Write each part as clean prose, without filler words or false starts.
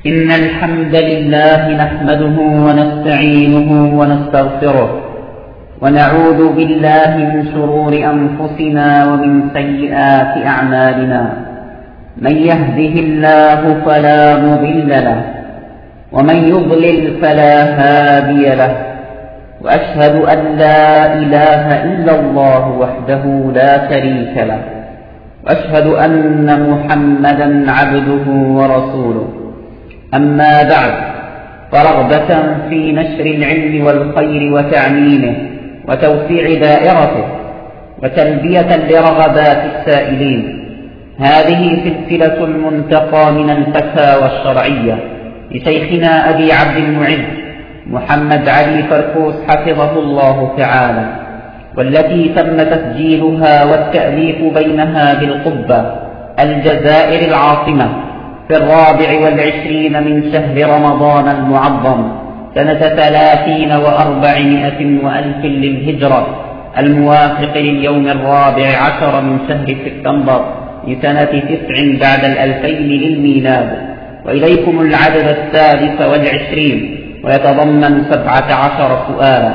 إن الحمد لله نحمده ونستعينه ونستغفره ونعوذ بالله من شرور أنفسنا ومن سيئات أعمالنا. من يهده الله فلا مضل له ومن يضلل فلا هادي له، وأشهد أن لا إله إلا الله وحده لا شريك له، وأشهد أن محمدا عبده ورسوله. أما بعد، فرغبة في نشر العلم والخير وتعميمه وتوسيع دائرته وتلبية لرغبات السائلين، هذه سلسلة المنتقى من الفتاوى الشرعية لشيخنا أبي عبد المعز محمد علي فركوس حفظه الله تعالى، والتي تم تسجيلها والتأليف بينها بالقبة الجزائر العاصمة في 24 من شهر رمضان المعظم سنة 30 و400 وألف للهجرة، الموافق لليوم 14 من شهر سبتمبر لسنة 9 بعد 2000 للميلاد. وإليكم العدد 23 ويتضمن 17 سؤالا.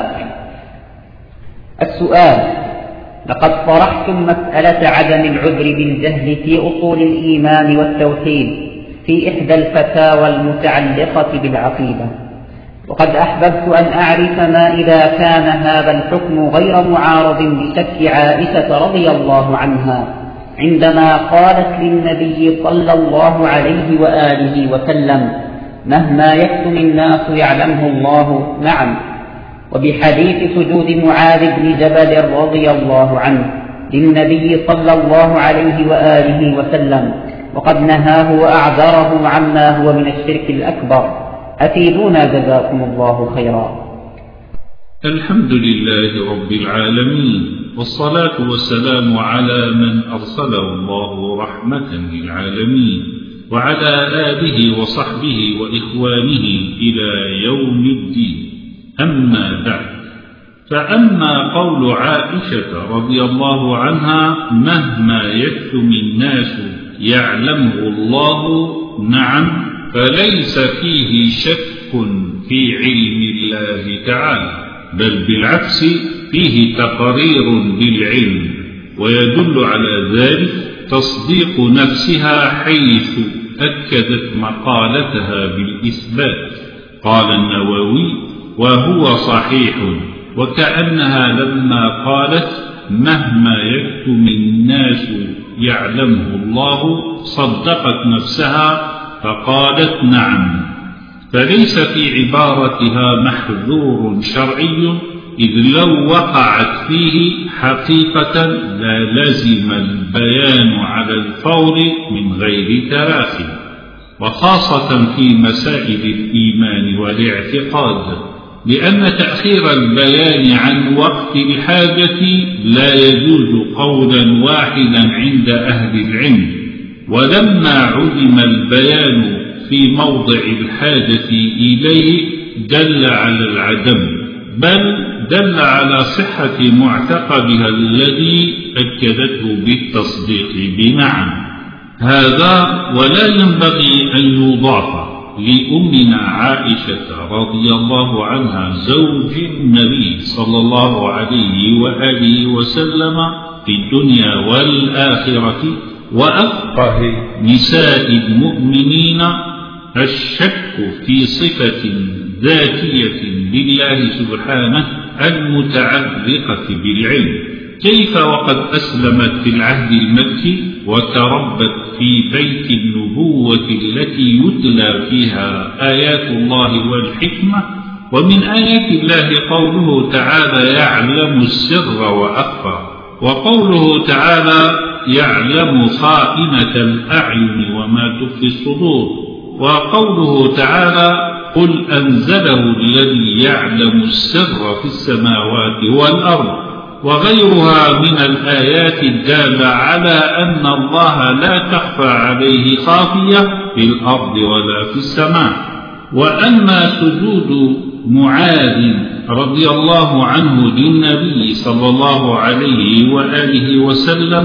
السؤال: لقد طرحتم مسألة عدم العذر بالجهل في أصول الإيمان والتوحيد في إحدى الفتاوى المتعلقة بالعقيدة، وقد أحببت أن أعرف ما إذا كان هذا الحكم غير معارض بشك عائشة رضي الله عنها عندما قالت للنبي صلى الله عليه وآله وسلم: مهما يكتم الناس يعلمه الله. نعم. وبحديث سجود معاذ بن جبل رضي الله عنه للنبي صلى الله عليه وآله وسلم، وقد نهاه وأعذره عما هو من الشرك الأكبر. أفيدونا جزاكم الله خيرا. الحمد لله رب العالمين، والصلاة والسلام على من أرسله الله رحمة للعالمين، وعلى آله وصحبه وإخوانه إلى يوم الدين. أما بعد، فأما قول عائشة رضي الله عنها: مهما يكتم الناس يعلمه الله، نعم، فليس فيه شك في علم الله تعالى، بل بالعكس فيه تقرير بالعلم، ويدل على ذلك تصديق نفسها حيث أكدت مقالتها بالإثبات. قال النووي: وهو صحيح، وكأنها لما قالت مهما يكتم الناس يعلمه الله صدقت نفسها فقالت نعم، فليس في عبارتها محذور شرعي، إذ لو وقعت فيه حقيقة لا لزم البيان على الفور من غير تراخي، وخاصة في مسائل الإيمان والاعتقاد، لأن تأخير البيان عن وقت الحاجة لا يجوز قولا واحدا عند أهل العلم. ولما علم البيان في موضع الحاجة إليه دل على العدم، بل دل على صحة معتقدها الذي أكدته بالتصديق بنعم. هذا ولا ينبغي أن يضاف لأمنا عائشة رضي الله عنها زوج النبي صلى الله عليه وآله وسلم في الدنيا والآخرة وأفقه نساء المؤمنين الشك في صفة ذاتية لله سبحانه المتعلقة بالعلم، كيف وقد أسلمت في العهد المكي وتربت في بيت النبوة التي يتلى فيها آيات الله والحكمة. ومن آيات الله قوله تعالى: يعلم السر وأخفى، وقوله تعالى: يعلم خائنة الأعين وما تخفي الصدور، وقوله تعالى: قل أنزله الذي يعلم السر في السماوات والأرض، وغيرها من الآيات الدالة على أن الله لا تخفى عليه خافية في الأرض ولا في السماء. وأما سجود معاذ رضي الله عنه للنبي صلى الله عليه وآله وسلم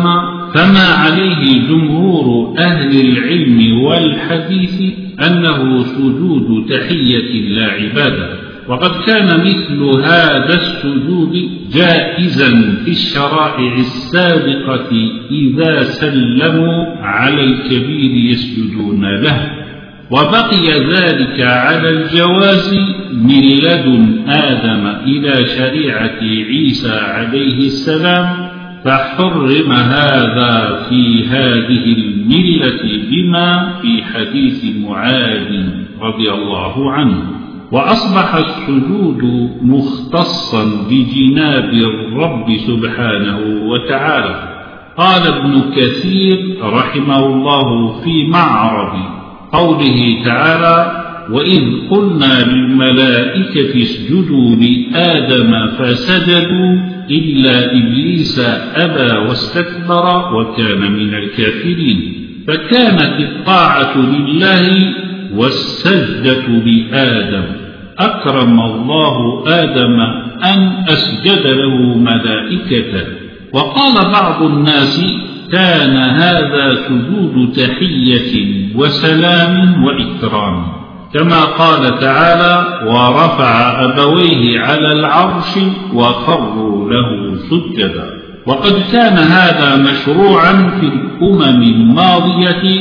فما عليه جمهور أهل العلم والحديث أنه سجود تحية لا عبادة. وقد كان مثل هذا السجود جائزا في الشرائع السابقة إذا سلموا على الكبير يسجدون له، وبقي ذلك على الجواز من لدن آدم إلى شريعة عيسى عليه السلام، فحرم هذا في هذه الملة بما في حديث معاذ رضي الله عنه. وأصبح السجود مختصا بجناب الرب سبحانه وتعالى. قال ابن كثير رحمه الله في معرض قوله تعالى: وإذ قلنا للملائكة اسجدوا لآدم فسجدوا إلا إبليس أبى واستكبر وكان من الكافرين. فكانت الطاعة لله والسجدة لآدم. أكرم الله آدم أن أسجد له ملائكة. وقال بعض الناس: كان هذا سجود تحية وسلام وإكرام، كما قال تعالى: ورفع أبويه على العرش وخروا له سجدا. وقد كان هذا مشروعا في الأمم الماضية،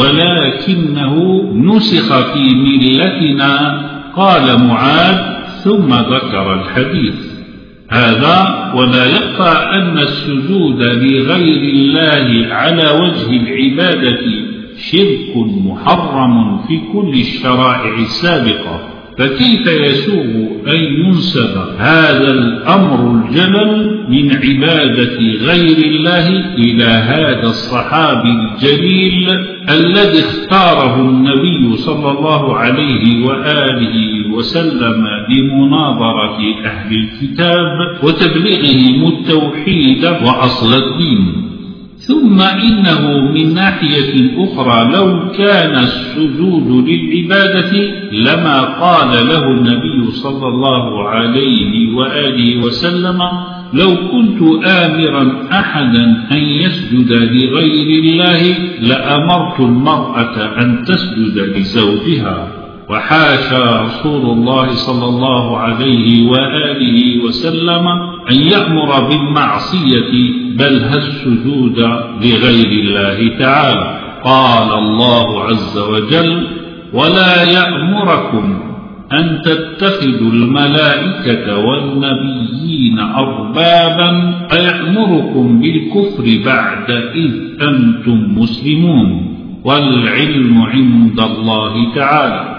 ولكنه نسخ في ملتنا. قال معاذ ثم ذكر الحديث هذا. ولا يخفى أن السجود لغير الله على وجه العبادة شرك محرم في كل الشرائع السابقة، فكيف يسوغ أن ينسب هذا الأمر الجلل من عبادة غير الله إلى هذا الصحابي الجليل الذي اختاره النبي صلى الله عليه وآله وسلم لمناظرة أهل الكتاب وتبليغهم التوحيد وأصل الدين. ثم إنه من ناحية أخرى لو كان السجود للعبادة لما قال له النبي صلى الله عليه وآله وسلم: لو كنت آمرا أحدا أن يسجد لغير الله لأمرت المرأة أن تسجد لزوجها. وحاشا رسول الله صلى الله عليه وآله وسلم أن يأمر بالمعصية، بل السجود لغير الله تعالى. قال الله عز وجل: ولا يأمركم أن تتخذوا الملائكة والنبيين أربابا أيأمركم بالكفر بعد إذ أنتم مسلمون، والعلم عند الله تعالى.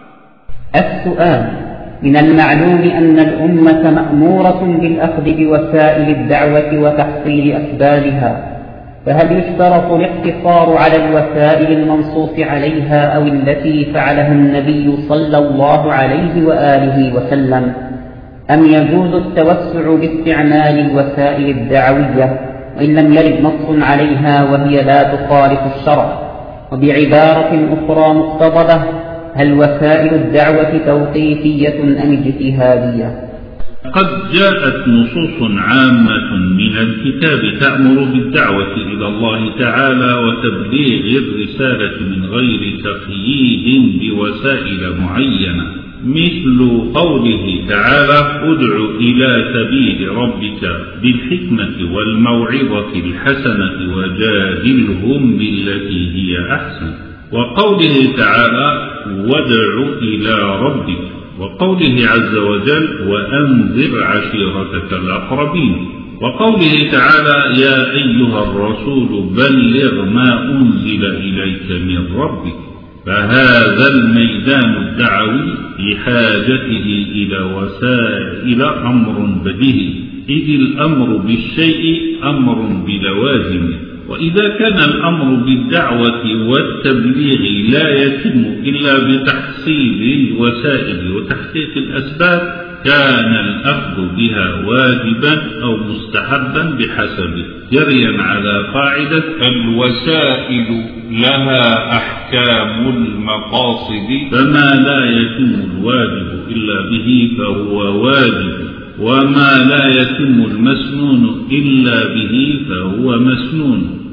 السؤال: من المعلوم أن الأمة مأمورة بالأخذ بوسائل الدعوة وتحصيل أسبابها، فهل يشترط الاقتصار على الوسائل المنصوص عليها أو التي فعلها النبي صلى الله عليه وآله وسلم، أم يجوز التوسع باستعمال الوسائل الدعوية وإن لم يرد نص عليها وهي لا تخالف الشرع؟ وبعبارة أخرى مقتضبة: هل وسائل الدعوة توقيفية أم اجتهادية؟ قد جاءت نصوص عامة من الكتاب تأمر بالدعوة إلى الله تعالى وتبليغ الرسالة من غير تقييد بوسائل معينة، مثل قوله تعالى: ادع إلى سبيل ربك بالحكمة والموعظة الحسنة وجادلهم بالتي هي أحسن، وقوله تعالى: وادع إلى ربك، وقوله عز وجل: وأنذر عشيرتك الأقربين، وقوله تعالى: يا أيها الرسول بلغ ما أنزل إليك من ربك. فهذا الميدان الدعوي في حاجته إلى وسائل أمر بديهي، إذ الأمر بالشيء أمر بلوازمه. وإذا كان الأمر بالدعوة والتبليغ لا يتم إلا بتحصيل الوسائل وتحقيق الأسباب، كان الأخذ بها واجبا أو مستحبا بحسبه، جريا على قاعدة الوسائل لها أحكام المقاصد، فما لا يتم الواجب إلا به فهو واجب، وما لا يتم المسنون إلا به فهو مسنون.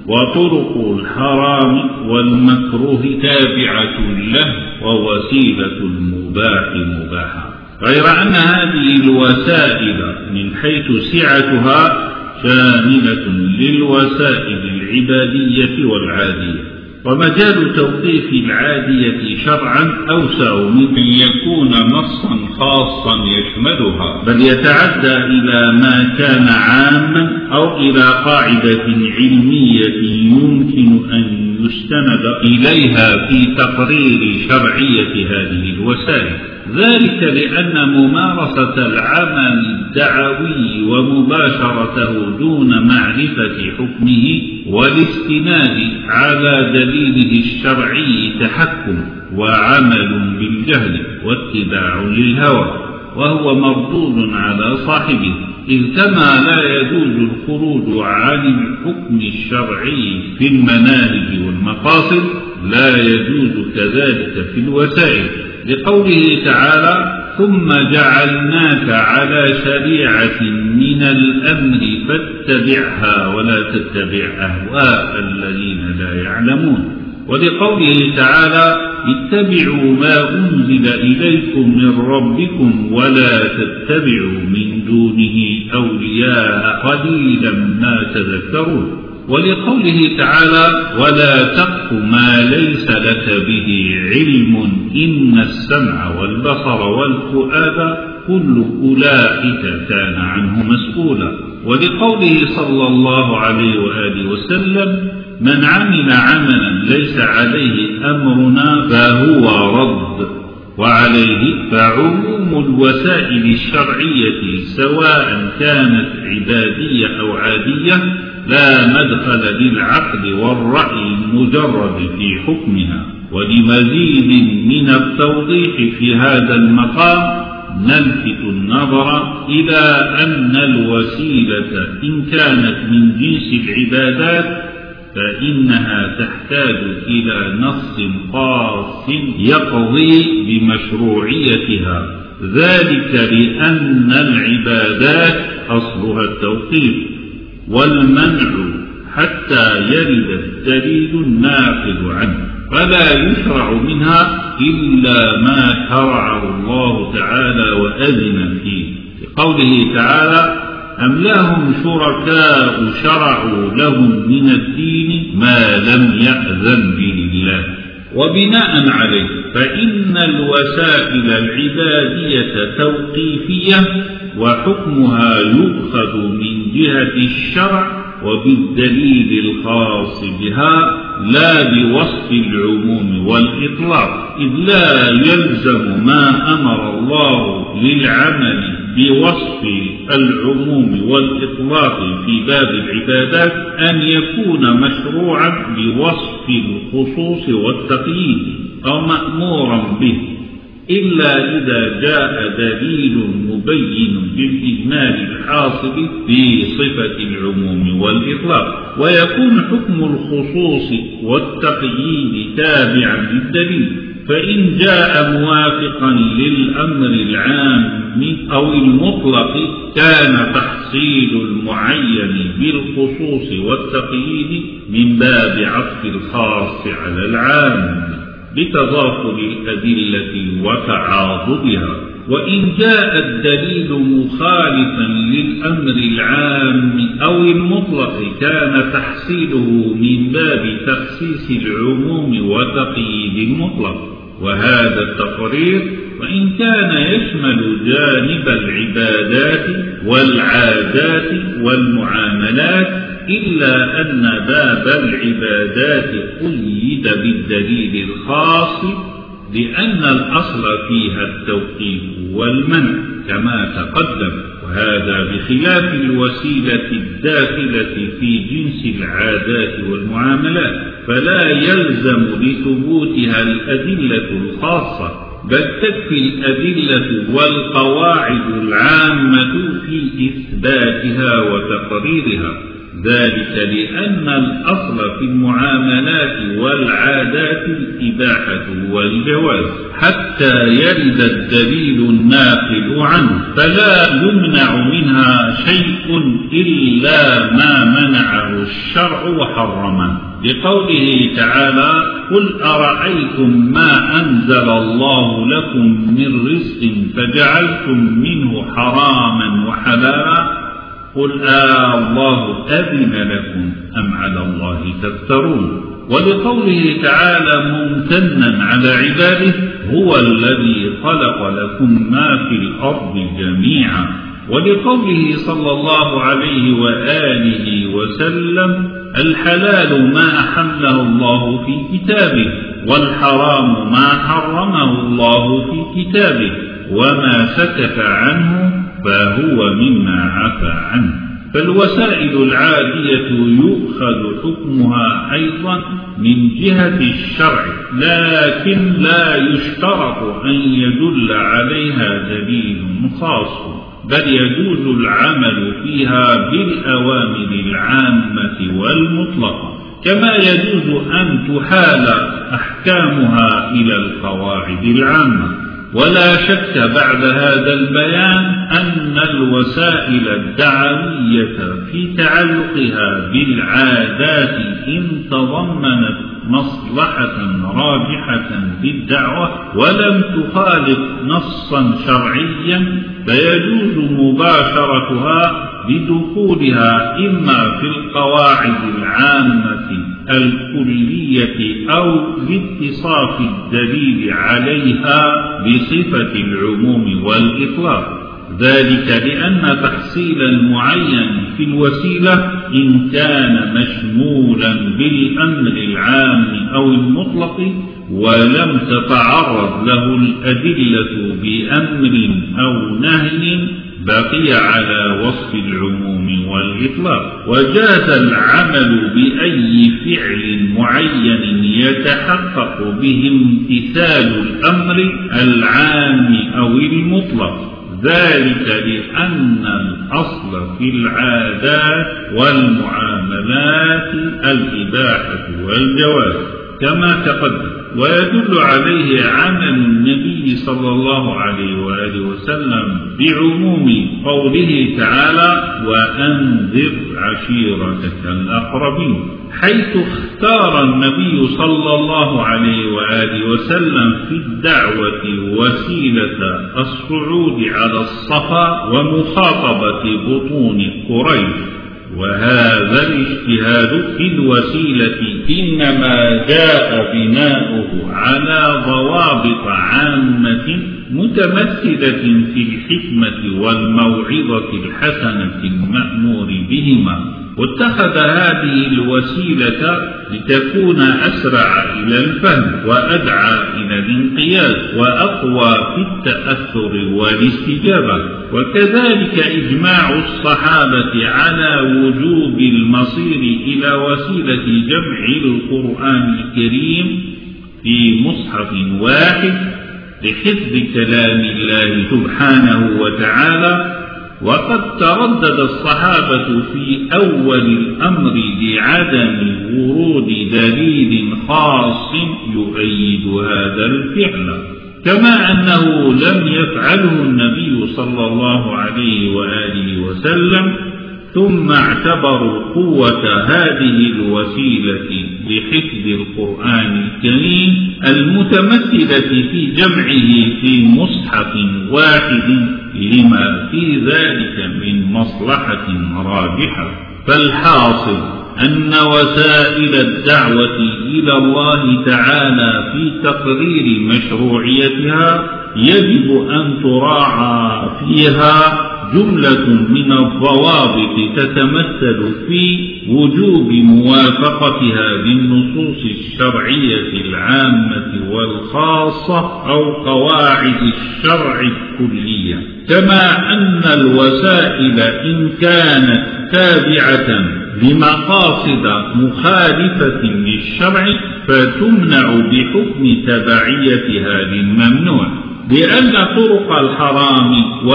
وطرق الحرام والمكروه تابعة له ووسيلة المباح مباحة، غير أن هذه الوسائل من حيث سعتها شاملة للوسائل العبادية والعادية، ومجال توقيف العادية شرعا أوسع من أن يكون نصا خاصا يشملها، بل يتعدى إلى ما كان عاما أو إلى قاعدة علمية يمكن أن يستند إليها في تقرير شرعية هذه الوسائل، ذلك لأن ممارسة العمل الدعوي ومباشرته دون معرفة حكمه والاستناد على دليله الشرعي تحكم وعمل بالجهل واتباع للهوى، وهو مردود على صاحبه، إذ كما لا يجوز الخروج عن الحكم الشرعي في المناهج والمقاصد لا يجوز كذلك في الوسائل، لقوله تعالى: ثم جعلناك على شريعة من الأمر فاتبعها ولا تتبع أهواء الذين لا يعلمون، ولقوله تعالى: اتبعوا ما أنزل إليكم من ربكم ولا تتبعوا من دونه أولياء قليلا ما تذكرون، ولقوله تعالى: ولا تقف ما ليس لك به علم إن السمع والبصر والفؤاد كل أولئك كان عنه مسؤولا، ولقوله صلى الله عليه وآله وسلم: من عمل عملا ليس عليه أمرنا فهو رد، وعليه فعموم الوسائل الشرعية سواء كانت عبادية أو عادية لا مدخل للعقل والرأي المجرد في حكمها. ولمزيد من التوضيح في هذا المقام نلفت النظر إلى أن الوسيلة إن كانت من جنس العبادات فإنها تحتاج إلى نص خاص يقضي بمشروعيتها، ذلك لأن العبادات أصلها التوقيف والمنع حتى يرد الدليل الناقض عنه، فلا يشرع منها إلا ما شرعه الله تعالى وأذن فيه، لقوله تعالى: أم لهم شركاء شرعوا لهم من الدين ما لم يأذن به الله. وبناء عليه فإن الوسائل العبادية توقيفية وحكمها يؤخذ من جهة الشرع وبالدليل الخاص بها لا بوصف العموم والإطلاق، إذ لا يلزم ما أمر الله للعمل بوصف العموم والإطلاق في باب العبادات أن يكون مشروعا بوصف الخصوص والتقييد أو مأمورا به، إلا إذا جاء دليل مبين للإجمال الحاصل في صفة العموم والإطلاق، ويكون حكم الخصوص والتقييد تابعا للدليل، فإن جاء موافقا للأمر العام أو المطلق كان تحصيل المعين بالخصوص والتقييد من باب عطف الخاص على العام بتضافر الأدلة وتعاضدها، وإن جاء الدليل مخالفا للأمر العام أو المطلق كان تحصيله من باب تخصيص العموم وتقييد المطلق. وهذا التقرير وإن كان يشمل جانب العبادات والعادات والمعاملات، إلا أن باب العبادات قيد بالدليل الخاص لأن الأصل فيها التوقيف والمنع كما تقدم، وهذا بخلاف الوسيلة الداخلة في جنس العادات والمعاملات، فلا يلزم لثبوتها الأدلة الخاصة، بل تكفي الأدلة والقواعد العامة في إثباتها وتقريرها، ذلك لأن الأصل في المعاملات والعادات الإباحة والجواز، حتى يرد الدليل الناقل عنه، فلا يمنع منها شيء إلا ما منعه الشرع وحرمه، لقوله تعالى: قل أرأيتم ما أنزل الله لكم من رزق فجعلتم منه حراما وحلالا قل الله أذن لكم أم على الله تفترون. ولقوله تعالى ممتنا على عباده: هو الذي خلق لكم ما في الأرض جميعا. ولقوله صلى الله عليه وآله وسلم: الحلال ما أحله الله في كتابه، والحرام ما حرمه الله في كتابه، وما سكت عنه فهو مما عفى عنه. فالوسائل العادية يؤخذ حكمها أيضا من جهة الشرع، لكن لا يشترط أن يدل عليها دليل خاص، بل يجوز العمل فيها بالأوامر العامة والمطلقة، كما يجوز أن تحال أحكامها إلى القواعد العامة. ولا شك بعد هذا البيان أن الوسائل الدعوية في تعلقها بالعادات إن تضمنت مصلحة راجحة بالدعوة ولم تخالف نصا شرعيا فيجوز مباشرتها بدخولها إما في القواعد العامة الكلية أو لاتصاف الدليل عليها بصفة العموم والإطلاق، ذلك لأن تحصيل المعين في الوسيلة إن كان مشمولا بالأمر العام أو المطلق ولم تتعرض له الأدلة بأمر أو نهي بقي على وصف العموم والإطلاق. وجاز العمل بأي فعل معين يتحقق به امتثال الأمر العام أو المطلق، ذلك لأن الأصل في العادات والمعاملات الإباحة والجواز كما تقدم. ويدل عليه عمل النبي صلى الله عليه وآله وسلم بعموم قوله تعالى: وأنذر عشيرتك الأقربين، حيث اختار النبي صلى الله عليه وآله وسلم في الدعوة وسيلة الصعود على الصفا ومخاطبة بطون قريش. وهذا الاجتهاد في الوسيلة إنما جاء بناؤه على ضوابط عامة متمثلة في الحكمة والموعظة الحسنة المأمور بهما، واتخذ هذه الوسيلة لتكون أسرع إلى الفهم وأدعى إلى الانقياد وأقوى في التأثر والاستجابة. وكذلك إجماع الصحابة على وجوب المصير إلى وسيلة جمع القرآن الكريم في مصحف واحد لحفظ كلام الله سبحانه وتعالى. وقد تردد الصحابة في أول الأمر لعدم ورود دليل خاص يؤيد هذا الفعل، كما أنه لم يفعله النبي صلى الله عليه وآله وسلم، ثم اعتبروا قوة هذه الوسيلة لحفظ القرآن الكريم المتمثلة في جمعه في مصحف واحد لما في ذلك من مصلحة راجحة. فالحاصل أن وسائل الدعوة إلى الله تعالى في تقرير مشروعيتها يجب أن تراعى فيها جملة من الضوابط تتمثل في وجوب موافقتها للنصوص الشرعية العامة والخاصة أو قواعد الشرع الكلية، كما أن الوسائل إن كانت تابعة لمقاصد مخالفة للشرع فتمنع بحكم تبعيتها للممنوع، لأن طرق الحرام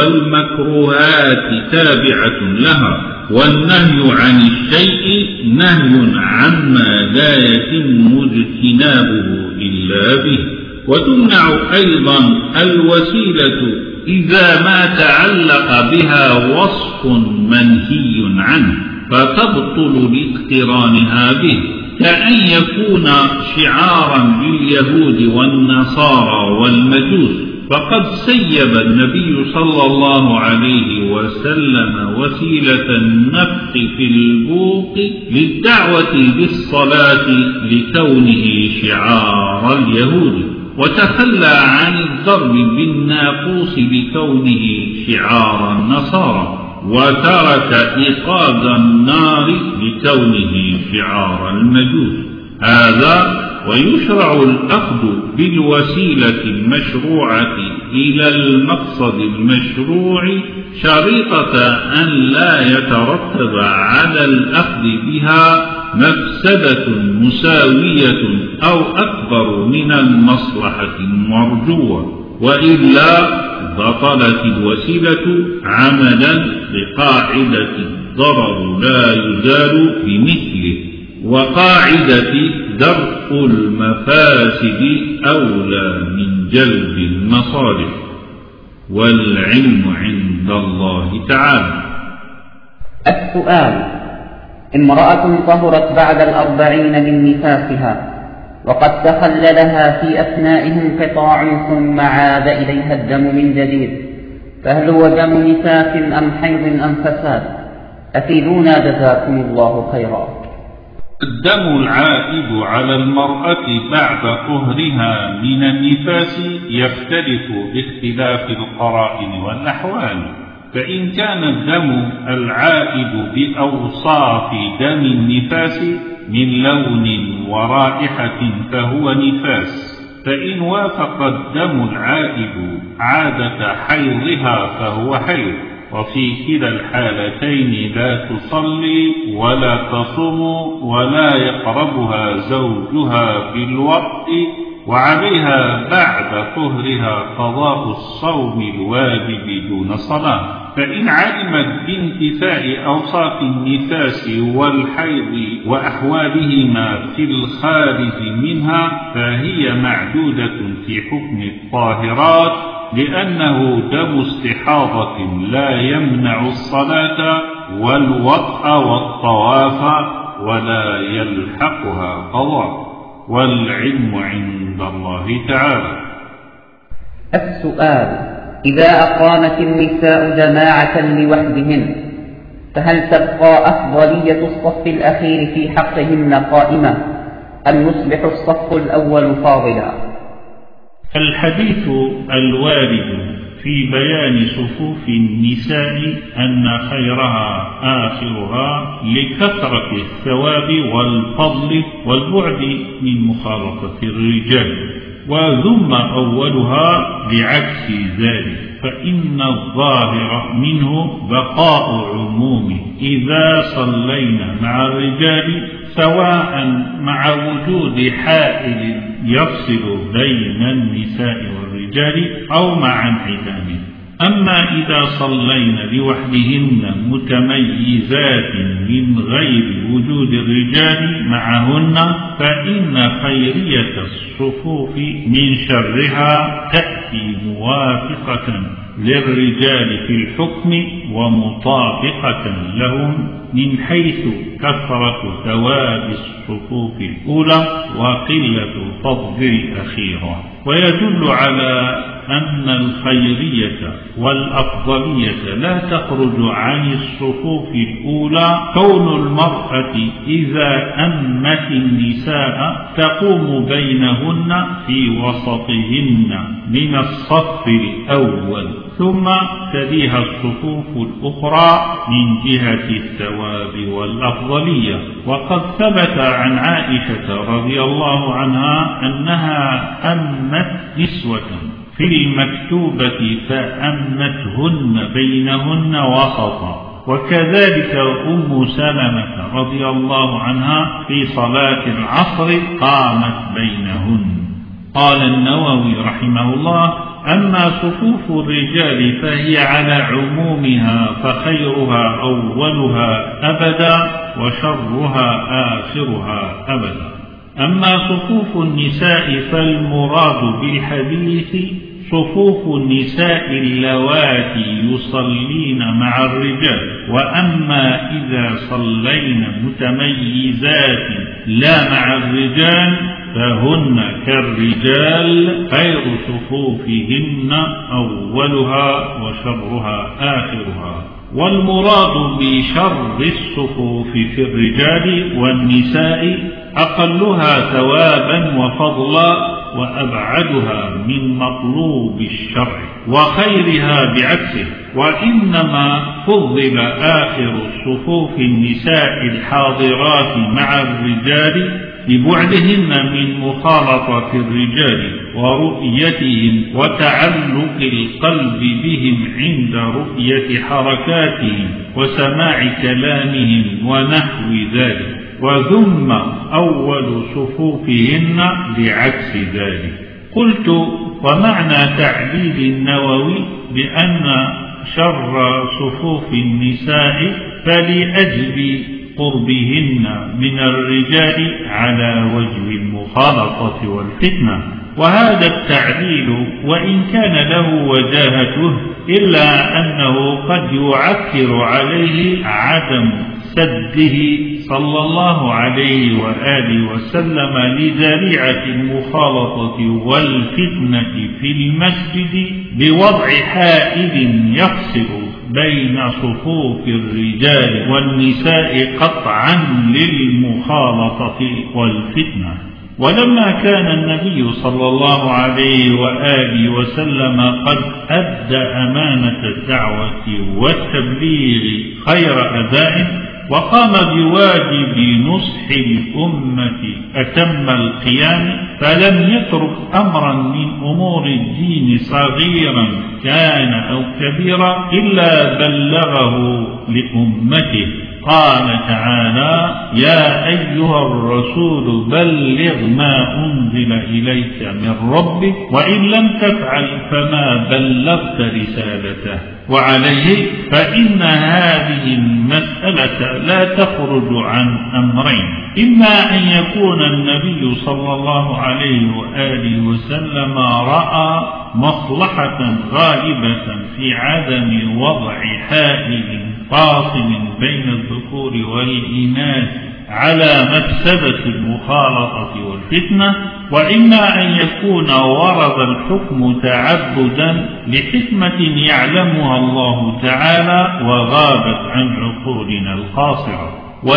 والمكروهات تابعة لها، والنهي عن الشيء نهي عما لا يتم اجتنابه إلا به. وتمنع أيضا الوسيلة إذا ما تعلق بها وصف منهي عنه فتبطل لاقترانها به، كأن يكون شعارا لليهود والنصارى والمجوس، فقد سيب النبي صلى الله عليه وسلم وسيلة النفخ في البوق للدعوة بالصلاة لكونه شعار اليهود، وتخلى عن الضرب بالناقوس لكونه شعار النصارى، وترك إيقاد النار لكونه شعار المجوس. هذا ويشرع الأخذ بالوسيلة المشروعة إلى المقصد المشروع شريطة أن لا يترتب على الأخذ بها مفسدة مساوية أو أكبر من المصلحة المرجوة، وإلا بطلت الوسيلة عملا بقاعدة الضرر لا يزال بمثله، وقاعدة درء المفاسد أولى من جلب المصالح، والعلم عند الله تعالى. السؤال: امرأة طهرت بعد 40 من نفاسها وقد تخللها في أثنائه انقطاع ثم عاد إليها الدم من جديد، فهل هو دم نفاس أم حيض أم فساد؟ أفيدونا جزاكم الله خيرا. الدم العائد على المرأة بعد طهرها من النفاس يختلف باختلاف القرائن والأحوال، فإن كان الدم العائد بأوصاف دم النفاس من لون ورائحة فهو نفاس، فإن وافق الدم العائد عادة حيضها فهو حيض، وفي كلا الحالتين لا تصلي ولا تصوم ولا يقربها زوجها بالوقت، وعليها بعد طهرها قضاء الصوم الواجب دون صلاة. فإن علمت بانتفاء أوصاف النفاس والحيض وأحوالهما في الخارج منها فهي معدودة في حكم الطاهرات، لأنه دم استحاضة لا يمنع الصلاة والوطء والطواف ولا يلحقها قضاء، والعلم عند الله تعالى. السؤال: إذا أقامت النساء جماعة لوحدهن فهل تبقى أفضلية الصف الأخير في حقهن قائمة أم يصبح الصف الأول فاضلا؟ الحديث الوارد في بيان صفوف النساء أن خيرها آخرها لكثرة الثواب والفضل والبعد من مخالطة الرجال، وذم أولها بعكس ذلك، فإن الظاهر منه بقاء عمومه إذا صلينا مع الرجال، سواء مع وجود حائل يفصل بين النساء والرجال أو مع انعدامه. أما إذا صلينا لوحدهن متميزات من غير وجود الرجال معهن، فإن خيرية الصفوف من شرها تأتي موافقة للرجال في الحكم ومطابقة لهم من حيث كثرة ثواب الصفوف الأولى وقلة فضل الأخيرة. ويدل على أن الخيرية والأفضلية لا تخرج عن الصفوف الأولى كون المرأة إذا أمت النساء تقوم بينهن في وسطهن من الصف الأول، ثم تليها الصفوف الأخرى من جهة الثواب والأفضلية. وقد ثبت عن عائشة رضي الله عنها أنها أمت نسوة في المكتوبة فأمتهن بينهن وسطا، وكذلك أم سلمة رضي الله عنها في صلاة العصر قامت بينهن. قال النووي رحمه الله: أما صفوف الرجال فهي على عمومها، فخيرها أولها أبدا وشرها آخرها أبدا. أما صفوف النساء فالمراد بالحديث صفوف النساء اللواتي يصلين مع الرجال. وأما إذا صلين متميزات لا مع الرجال فهن كالرجال خير صفوفهن أولها وشرها آخرها. والمراد بشر الصفوف في الرجال والنساء أقلها ثوابا وفضلا وأبعدها من مطلوب الشرع وخيرها بعكسه. وإنما فضل آخر الصفوف النساء الحاضرات مع الرجال لبعدهن من مخالطة الرجال ورؤيتهم وتعلق القلب بهم عند رؤية حركاتهم وسماع كلامهم ونحو ذلك. وذم أول صفوفهن بعكس ذلك. قلت: ومعنى تعليل النووي بأن شر صفوف النساء فلأجل قربهن من الرجال على وجه المخالطة والفتنة. وهذا التعليل وإن كان له وجاهته إلا أنه قد يعكر عليه عدم سده صلى الله عليه وآله وسلم لذريعة المخالطة والفتنة في المسجد بوضع حائل يفصل بين صفوف الرجال والنساء قطعا للمخالطة والفتنة. ولما كان النبي صلى الله عليه وآله وسلم قد أدى أمانة الدعوة والتبليغ خير أداء وقام بواجب نصح الأمة أتم القيام، فلم يترك أمرا من أمور الدين صغيرا كان أو كبيرا إلا بلغه لأمته. قال تعالى: يا أيها الرسول بلغ ما أنزل إليك من ربك وإن لم تفعل فما بلغت رسالته. وعليه فإن هذه المسألة لا تخرج عن أمرين: إما أن يكون النبي صلى الله عليه وآله وسلم رأى مصلحة غالبة في عدم وضع حائل فاصل بين الذكور والإناث على مفسدة المخالطة والفتنة، وإما أن يكون ورد الحكم تعبدا لحكمة يعلمها الله تعالى وغابت عن عقولنا القاصرة.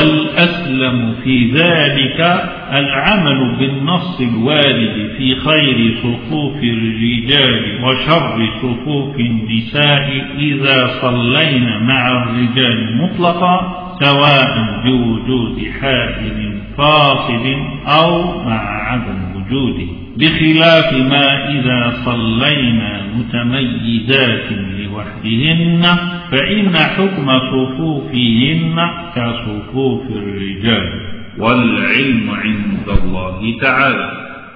والأسلم في ذلك العمل بالنص الوارد في خير صفوف الرجال وشر صفوف النساء إذا صلينا مع الرجال مطلقا، سواء بوجود حائل فاصل أو مع عدم وجوده، بخلاف ما إذا صلينا متميزات لوحدهن فإن حكم صفوفهن كصفوف الرجال، والعلم عند الله تعالى.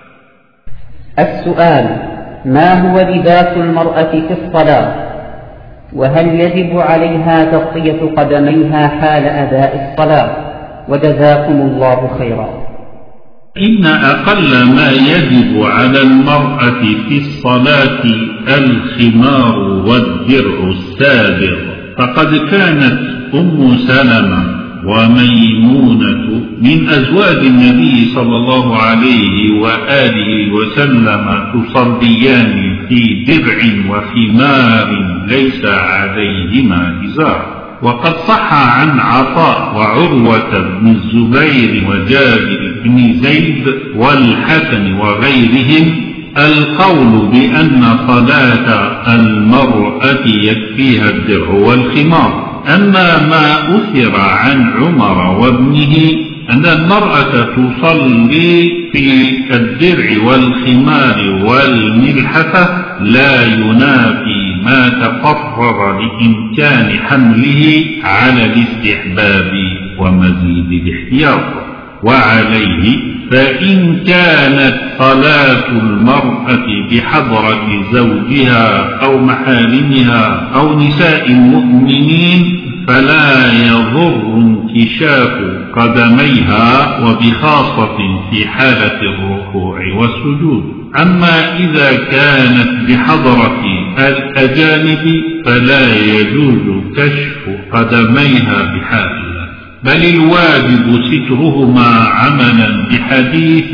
السؤال: ما هو لباس المرأة في الصلاة؟ وهل يجب عليها تغطية قدميها حال أداء الصلاة؟ وجزاكم الله خيرا. إن أقل ما يجب على المرأة في الصلاة الخمار والدرع السابغ، فقد كانت أم سلمة وميمونة من أزواج النبي صلى الله عليه وآله وسلم تصليان في درع وخمار ليس عليهما إزار. وقد صح عن عطاء وعروة بن الزبير وجابر بن زيد والحسن وغيرهم القول بأن صلاة المرأة يكفيها الدرع والخمار. أما ما أثر عن عمر وابنه أن المرأة تصلي في الدرع والخمار والملحفة لا ينافي ما تقرر لإمكان حمله على الاستحباب ومزيد الاحتياط. وعليه فإن كانت صلاة المرأة بحضرة زوجها أو محارمها أو نساء المؤمنين فلا يضر انكشاف قدميها، وبخاصة في حالة الركوع والسجود. أما إذا كانت بحضرة الأجانب فلا يجوز كشف قدميها بحال، بل الواجب سترهما عملا بحديث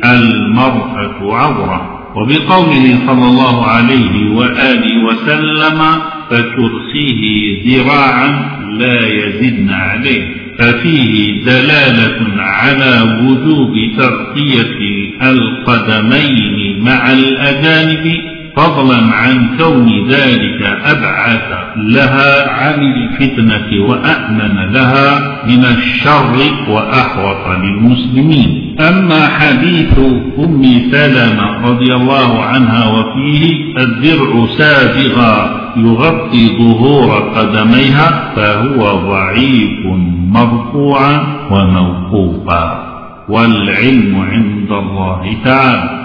المرأة عورة، وبقوله صلى الله عليه وآله وسلم فترخيه ذراعا لا يزدن عليه، ففيه دلالة على وجوب تغطية القدمين مع الأجانب، فضلا عن كون ذلك أبعد لها عن الفتنة وأأمن لها من الشر وأحوط للمسلمين. أما حديث أم سلمة رضي الله عنها وفيه الدرع سابغا يغطي ظهور قدميها فهو ضعيف مرفوعا وموقوفا، والعلم عند الله تعالى.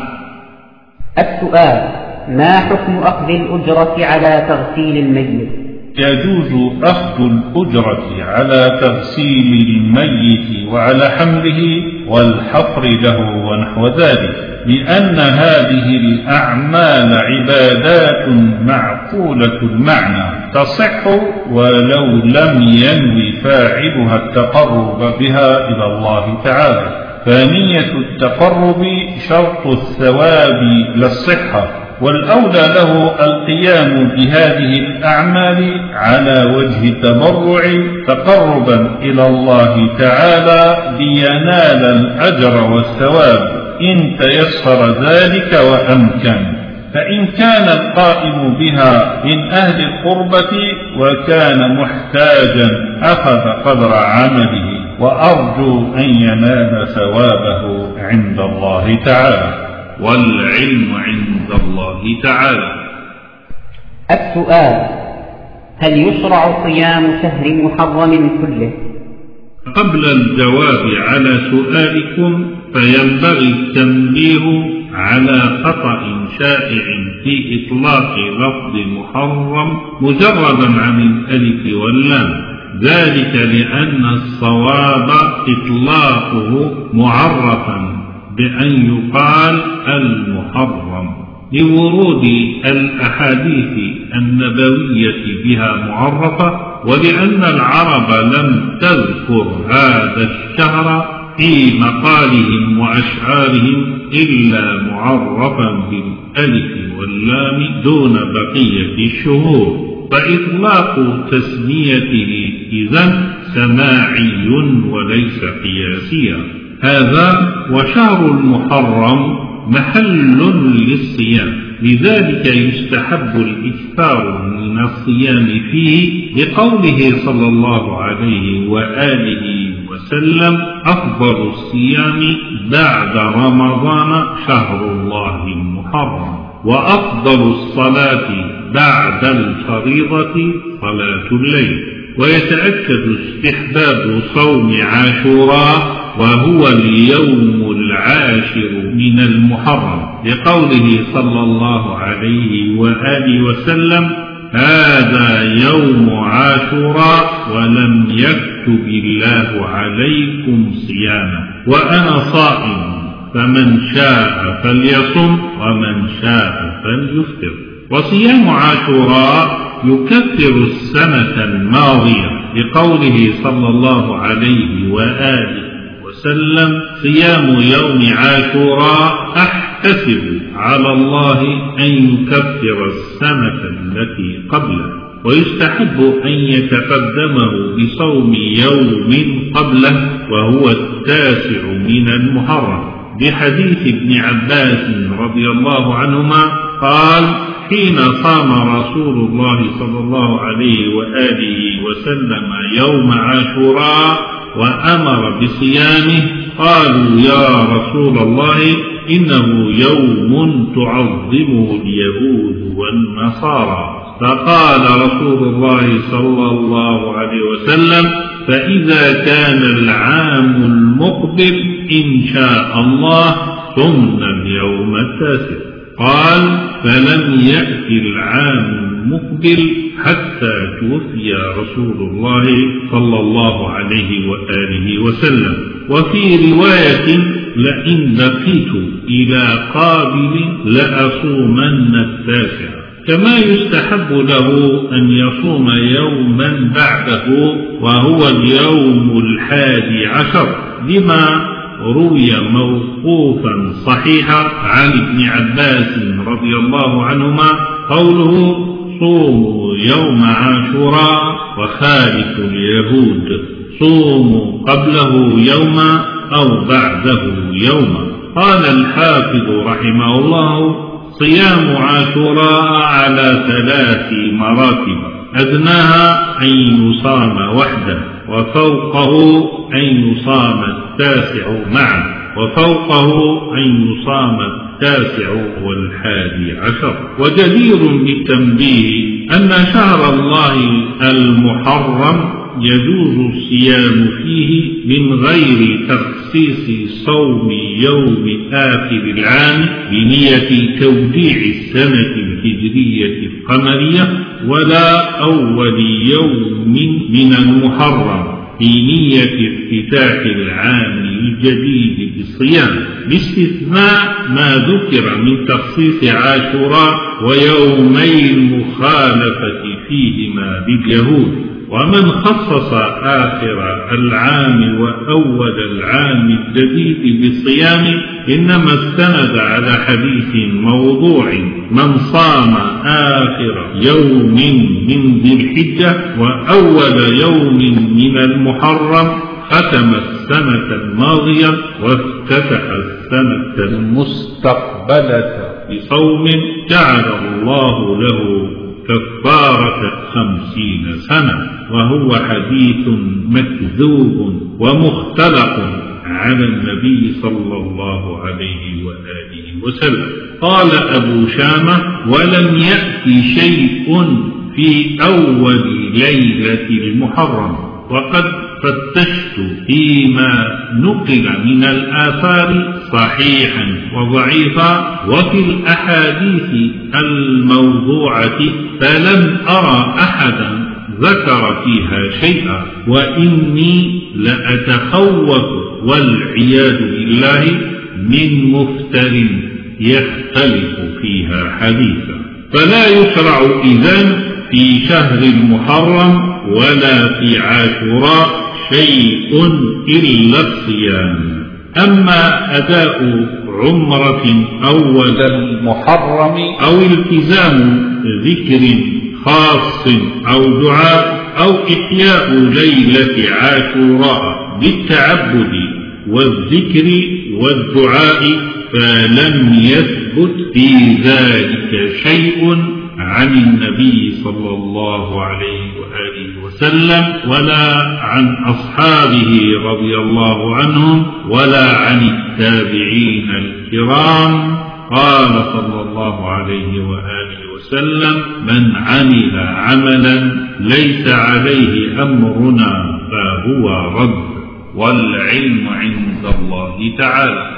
السؤال: ما حكم أخذ الأجرة على تغسيل الميت؟ يجوز أخذ الأجرة على تغسيل الميت وعلى حمله والحفر له ونحو ذلك، لأن هذه الأعمال عبادات معقولة المعنى تصح ولو لم ينوي فاعلها التقرب بها إلى الله تعالى، فنية التقرب شرط الثواب للصحة، والأولى له القيام بهذه الأعمال على وجه التبرع تقربا إلى الله تعالى لينال الأجر والثواب إن تيسر ذلك وأمكن. فإن كان القائم بها من أهل القربة وكان محتاجا أخذ قدر عمله، وأرجو أن ينال ثوابه عند الله تعالى، والعلم عند الله تعالى. السؤال: هل يشرع صيام شهر محرم كله؟ قبل الجواب على سؤالكم فينبغي التنبيه على خطأ شائع في إطلاق لفظ محرم مجردا عن الألف واللام، ذلك لأن الصواب إطلاقه معرفا بأن يقال المحرم لورود الأحاديث النبوية بها معرفة، ولأن العرب لم تذكر هذا الشهر في مقالهم وأشعارهم إلا معرفا بالألف واللام دون بقية الشهور، فإطلاق تسميته إذن سماعي وليس قياسيا. هذا وشهر المحرم محل للصيام، لذلك يستحب الإكثار من الصيام فيه، لقوله صلى الله عليه وآله وسلم أفضل الصيام بعد رمضان شهر الله المحرم، وأفضل الصلاة بعد الفريضة صلاة الليل. ويتأكد استحباب صوم عاشوراء وهو اليوم العاشر من المحرم، لقوله صلى الله عليه وآله وسلم هذا يوم عاشوراء ولم يكتب الله عليكم صياما وأنا صائم، فمن شاء فليصم ومن شاء فليفطر. وصيام عاشوراء يكفر السنة الماضية، لقوله صلى الله عليه وآله وسلم صيام يوم عاشوراء أحتسب على الله أن يكفر السنة التي قبله. ويستحب أن يتقدمه بصوم يوم قبله وهو 9 من المحرم، بحديث ابن عباس رضي الله عنهما قال حين صام رسول الله صلى الله عليه وآله وسلم يوم عاشوراء وأمر بصيامه قالوا يا رسول الله إنه يوم تعظمه اليهود والنصارى، فقال رسول الله صلى الله عليه وسلم فإذا كان العام المقبل إن شاء الله صمنا اليوم 9. قال فلم يأتي العام المقبل حتى توفي رسول الله صلى الله عليه وآله وسلم. وفي رواية: لئن بقيت إلى قابل لأصومن التاسع. كما يستحب له أن يصوم يوما بعده وهو اليوم 11 لما روي موقوفا صحيحا عن ابن عباس رضي الله عنهما قوله: صوموا يوم عاشوراء وخالفوا اليهود، صوموا قبله يوما أو بعده يوما. قال الحافظ رحمه الله: صيام عاشوراء على 3 مراتب: أدناها أن يصام وحده، وفوقه أن يصام 9 معا، وفوقه أن يصام 9 و11. وجدير بالتنبيه أن شهر الله المحرم يجوز الصيام فيه من غير تخصيص صوم يوم آخر العام بنية توديع السنة الهجرية القمرية، ولا أول يوم من المحرم بنية افتتاح العام الجديد بالصيام، باستثناء ما ذكر من تخصيص عاشوراء ويومي المخالفة فيهما باليهود. ومن خصص آخر العام وأول العام الجديد بالصيام إنما استند على حديث موضوع: من صام آخر يوم من ذي الحجة وأول يوم من المحرم ختم السنة الماضية وافتتح السنة المستقبلة بصوم جعل الله له كفارة 50 سنة. وهو حديث مكذوب ومختلق على النبي صلى الله عليه وآله وسلم. قال أبو شامة: ولم يأتي شيء في أول ليلة المحرم. وقد فتشت فيما نقل من الآثار صحيحا وضعيفا وفي الأحاديث الموضوعة فلم أرى أحدا ذكر فيها شيئا، وإني لأتخوف والعياذ بالله من مفتر يختلف فيها حديثا. فلا يشرع إذن في شهر المحرم ولا في عاشوراء شيء إلا الصيام. أما أداء عمرة أول المحرم أو التزام ذكر خاص أو دعاء أو إحياء ليلة عاشوراء بالتعبد والذكر والدعاء فلم يثبت في ذلك شيء عن النبي صلى الله عليه وآله وسلم ولا عن أصحابه رضي الله عنهم ولا عن التابعين الكرام. قال صلى الله عليه وآله وسلم: من عمل عملا ليس عليه أمرنا فهو رد، والعلم عند الله تعالى.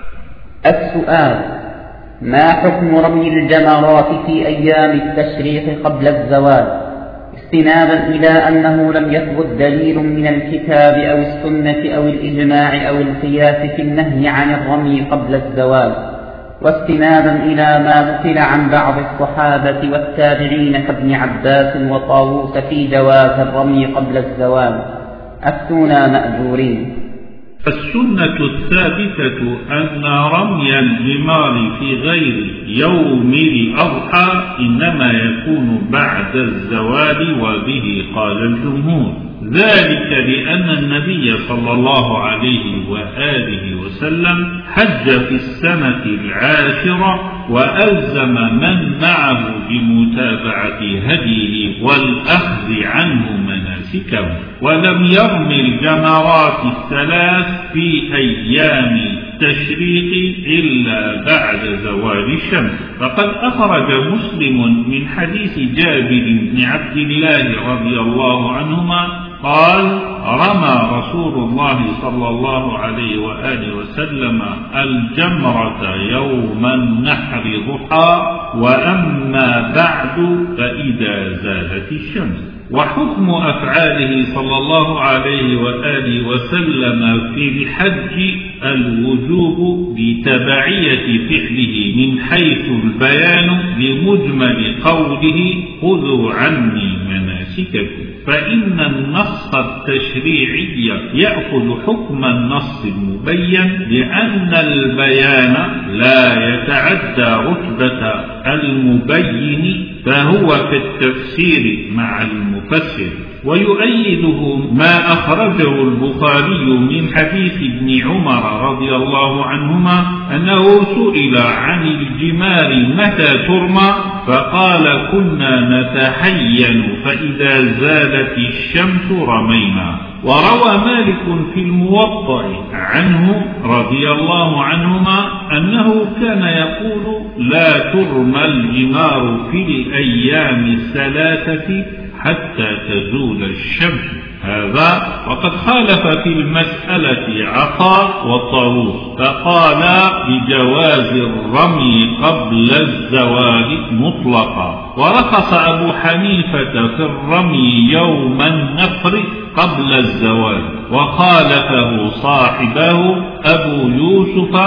السؤال: ما حكم رمي الجمرات في أيام التشريق قبل الزوال، استنادا إلى أنه لم يثبت دليل من الكتاب أو السنة أو الإجماع أو القياس في النهي عن الرمي قبل الزوال، واستنادا إلى ما نقل عن بعض الصحابة والتابعين كابن عباس وطاووس في جواز الرمي قبل الزوال؟ أفتونا مأجورين. السنة الثابتة أن رمي الجمار في غير يوم الأضحى إنما يكون بعد الزوال، وبه قال الجمهور، ذلك لأن النبي صلى الله عليه وآله وسلم حج في السنة 10 وألزم من معه بمتابعة هديه والأخذ عنه مناسكه، ولم يرم الجمرات 3 في أيام التشريق إلا بعد زوال الشمس. فقد أخرج مسلم من حديث جابر بن عبد الله رضي الله عنهما قال: رمى رسول الله صلى الله عليه وآله وسلم الجمرة يوم النحر ضحى، وأما بعد فإذا زالت الشمس. وحكم أفعاله صلى الله عليه وآله وسلم في الحج الوجوب لتبعية فعله من حيث البيان لمجمل قوله: خذوا عني مناسككم، فإن النص التشريعي يأخذ حكم النص المبين، لأن البيان لا يتعدى رتبة المبين، فهو كالتفسير مع المفسر. ويؤيده ما أخرجه البخاري من حديث ابن عمر رضي الله عنهما أنه سئل عن الجمار متى ترمى، فقال: كنا نتحين فإذا زالت الشمس رمينا. وروى مالك في الموطأ عنه رضي الله عنهما أنه كان يقول: لا ترمى الجمار في الأيام الثلاثة حتى تزول الشمس. هذا وقد خالف في المسألة عطاء وطاووس، فقالا بجواز الرمي قبل الزوال مطلقا، ورخص أبو حنيفة في الرمي يوم النفر قبل الزوال، وخالفه صاحبه أبو يوسف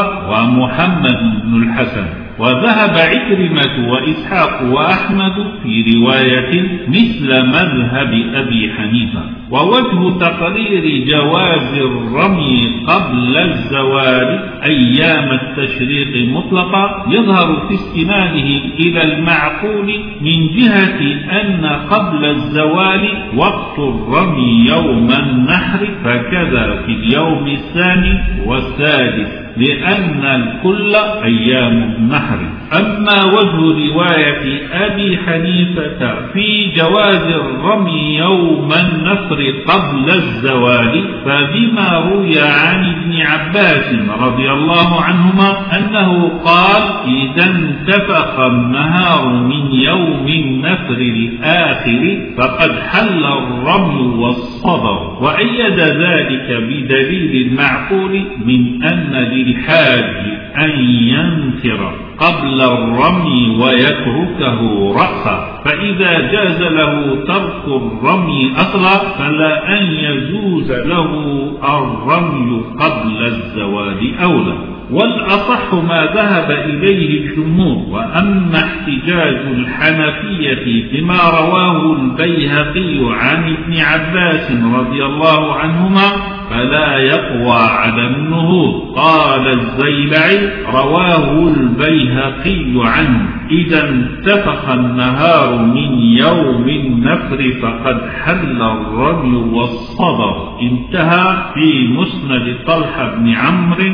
ومحمد بن الحسن. وذهب عكرمة وإسحاق وأحمد في رواية مثل مذهب أبي حنيفة. ووجه تقرير جواز الرمي قبل الزوال أيام التشريق مطلقا يظهر في استناده إلى المعقول من جهة أن قبل الزوال وقت الرمي يوم النحر، فكذا في اليوم الثاني والثالث، لأن الكل أيام النحر. أما وجه رواية أبي حنيفة في جواز الرمي يوم النفر قبل الزوال، فبما روي عن ابن عباس رضي الله عنهما أنه قال: إذا انتفخ النهار من يوم النفر الآخر فقد حل الرمي والصبر. وأيد ذلك بدليل المعقول من أن للحاج أن ينفر قبل الرمي ويتركه رأسا، فإذا جاز له ترك الرمي أصلا فلا أن يجوز له الرمي قبل الزوال أولى. والأصح ما ذهب إليه الجمهور. وأما احتجاج الحنفية بما رواه البيهقي عن ابن عباس رضي الله عنهما فلا يقوى على النهوض. قال الزيلعي: رواه البيهقي عنه: إذا انتفخ النهار من يوم النفر فقد حل الرمي والصبر. انتهى في مسند طلحة بن عمرو،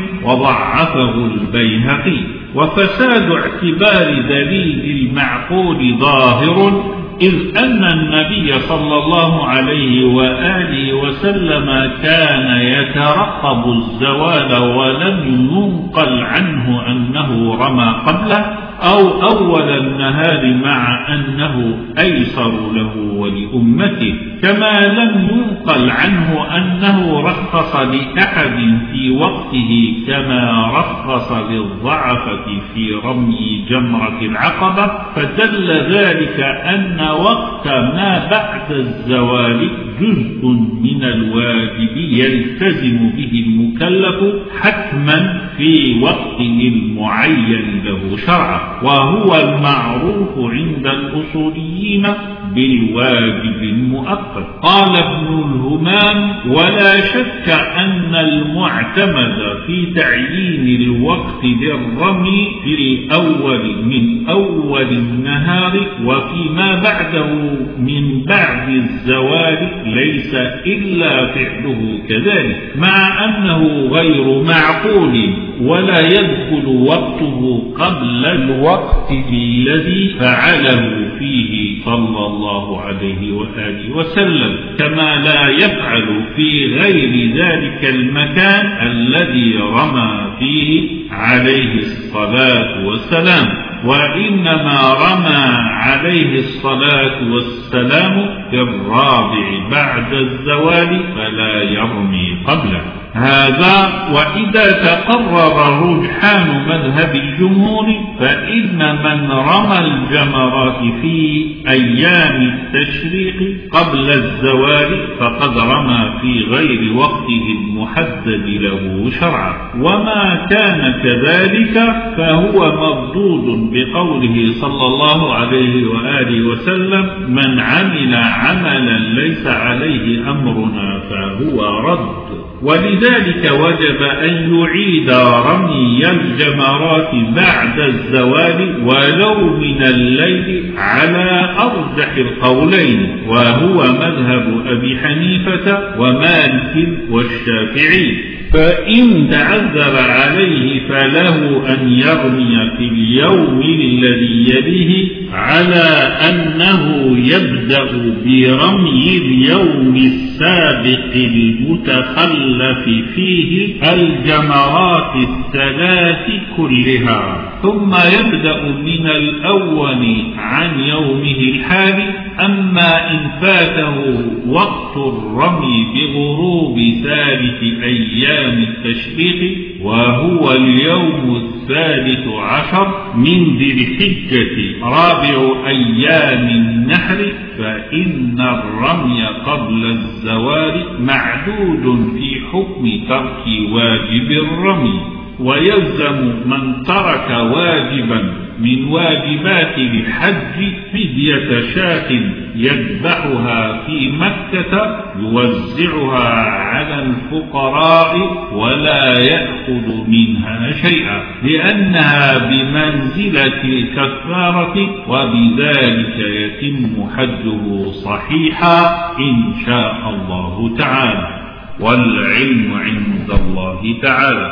وضعفه البيهقي. وفساد اعتبار دليل المعقول ظاهر، إذ أن النبي صلى الله عليه وآله وسلم كان يترقب الزوال ولم ينقل عنه أنه رمى قبله أو أول النهار، مع أنه أيسر له ولأمته، كما لم ينقل عنه أنه رخص لأحد في وقته كما رخص للضعفة في رمي جمرة العقبة. فدل ذلك أن وقت ما بعد الزوال جزء من الواجب يلتزم به المكلف حتما في وقته المعين له شرعا، وهو المعروف عند الأصوليين بالواجب المؤقت. قال ابن الهمام: ولا شك أن المعتمد في تعيين الوقت للرمي في الأول من أول النهار وفيما بعده من بعد الزوال ليس إلا فعله كذلك، مع أنه غير معقول ولا يدخل وقته قبل الوقت الذي فعله فيه صلى الله عليه وآله وسلم، كما لا يفعل في غير ذلك المكان الذي رمى فيه عليه الصلاة والسلام، وإنما رمى عليه الصلاة والسلام في الرابع بعد الزوال فلا يرمي قبله. هذا وإذا تقرر رجحان مذهب الجمهور فإن من رمى الجمرات في أيام التشريق قبل الزوال فقد رمى في غير وقته المحدد له شرعا، وما كان كذلك فهو مردود بقوله صلى الله عليه وآله وسلم: من عمل عملا ليس عليه أمرنا فهو رد. ولذلك وجب أن يعيد رمي الجمرات بعد الزوال ولو من الليل على أرجح القولين، وهو مذهب أبي حنيفة ومالك والشافعي. فإن تعذر عليه فله أن يرمي في اليوم الذي يليه على أنه يبدأ برمي اليوم السابق المتخلف فيه الجمرات الثلاث كلها، ثم يبدأ من الأول عن يومه الحالي. أما إن فاته وقت الرمي بغروب ثالث أيام التشريق وهو اليوم 13 من ذي الحجة رابع أيام النحر فإن الرمي قبل الزوال معدود في حكم ترك واجب الرمي، ويلزم من ترك واجبا من واجبات الحج فدية شاة يذبحها في مكة يوزعها على الفقراء ولا يأخذ منها شيئا، لأنها بمنزلة الكفارة، وبذلك يتم حجه صحيحا إن شاء الله تعالى، والعلم عند الله تعالى.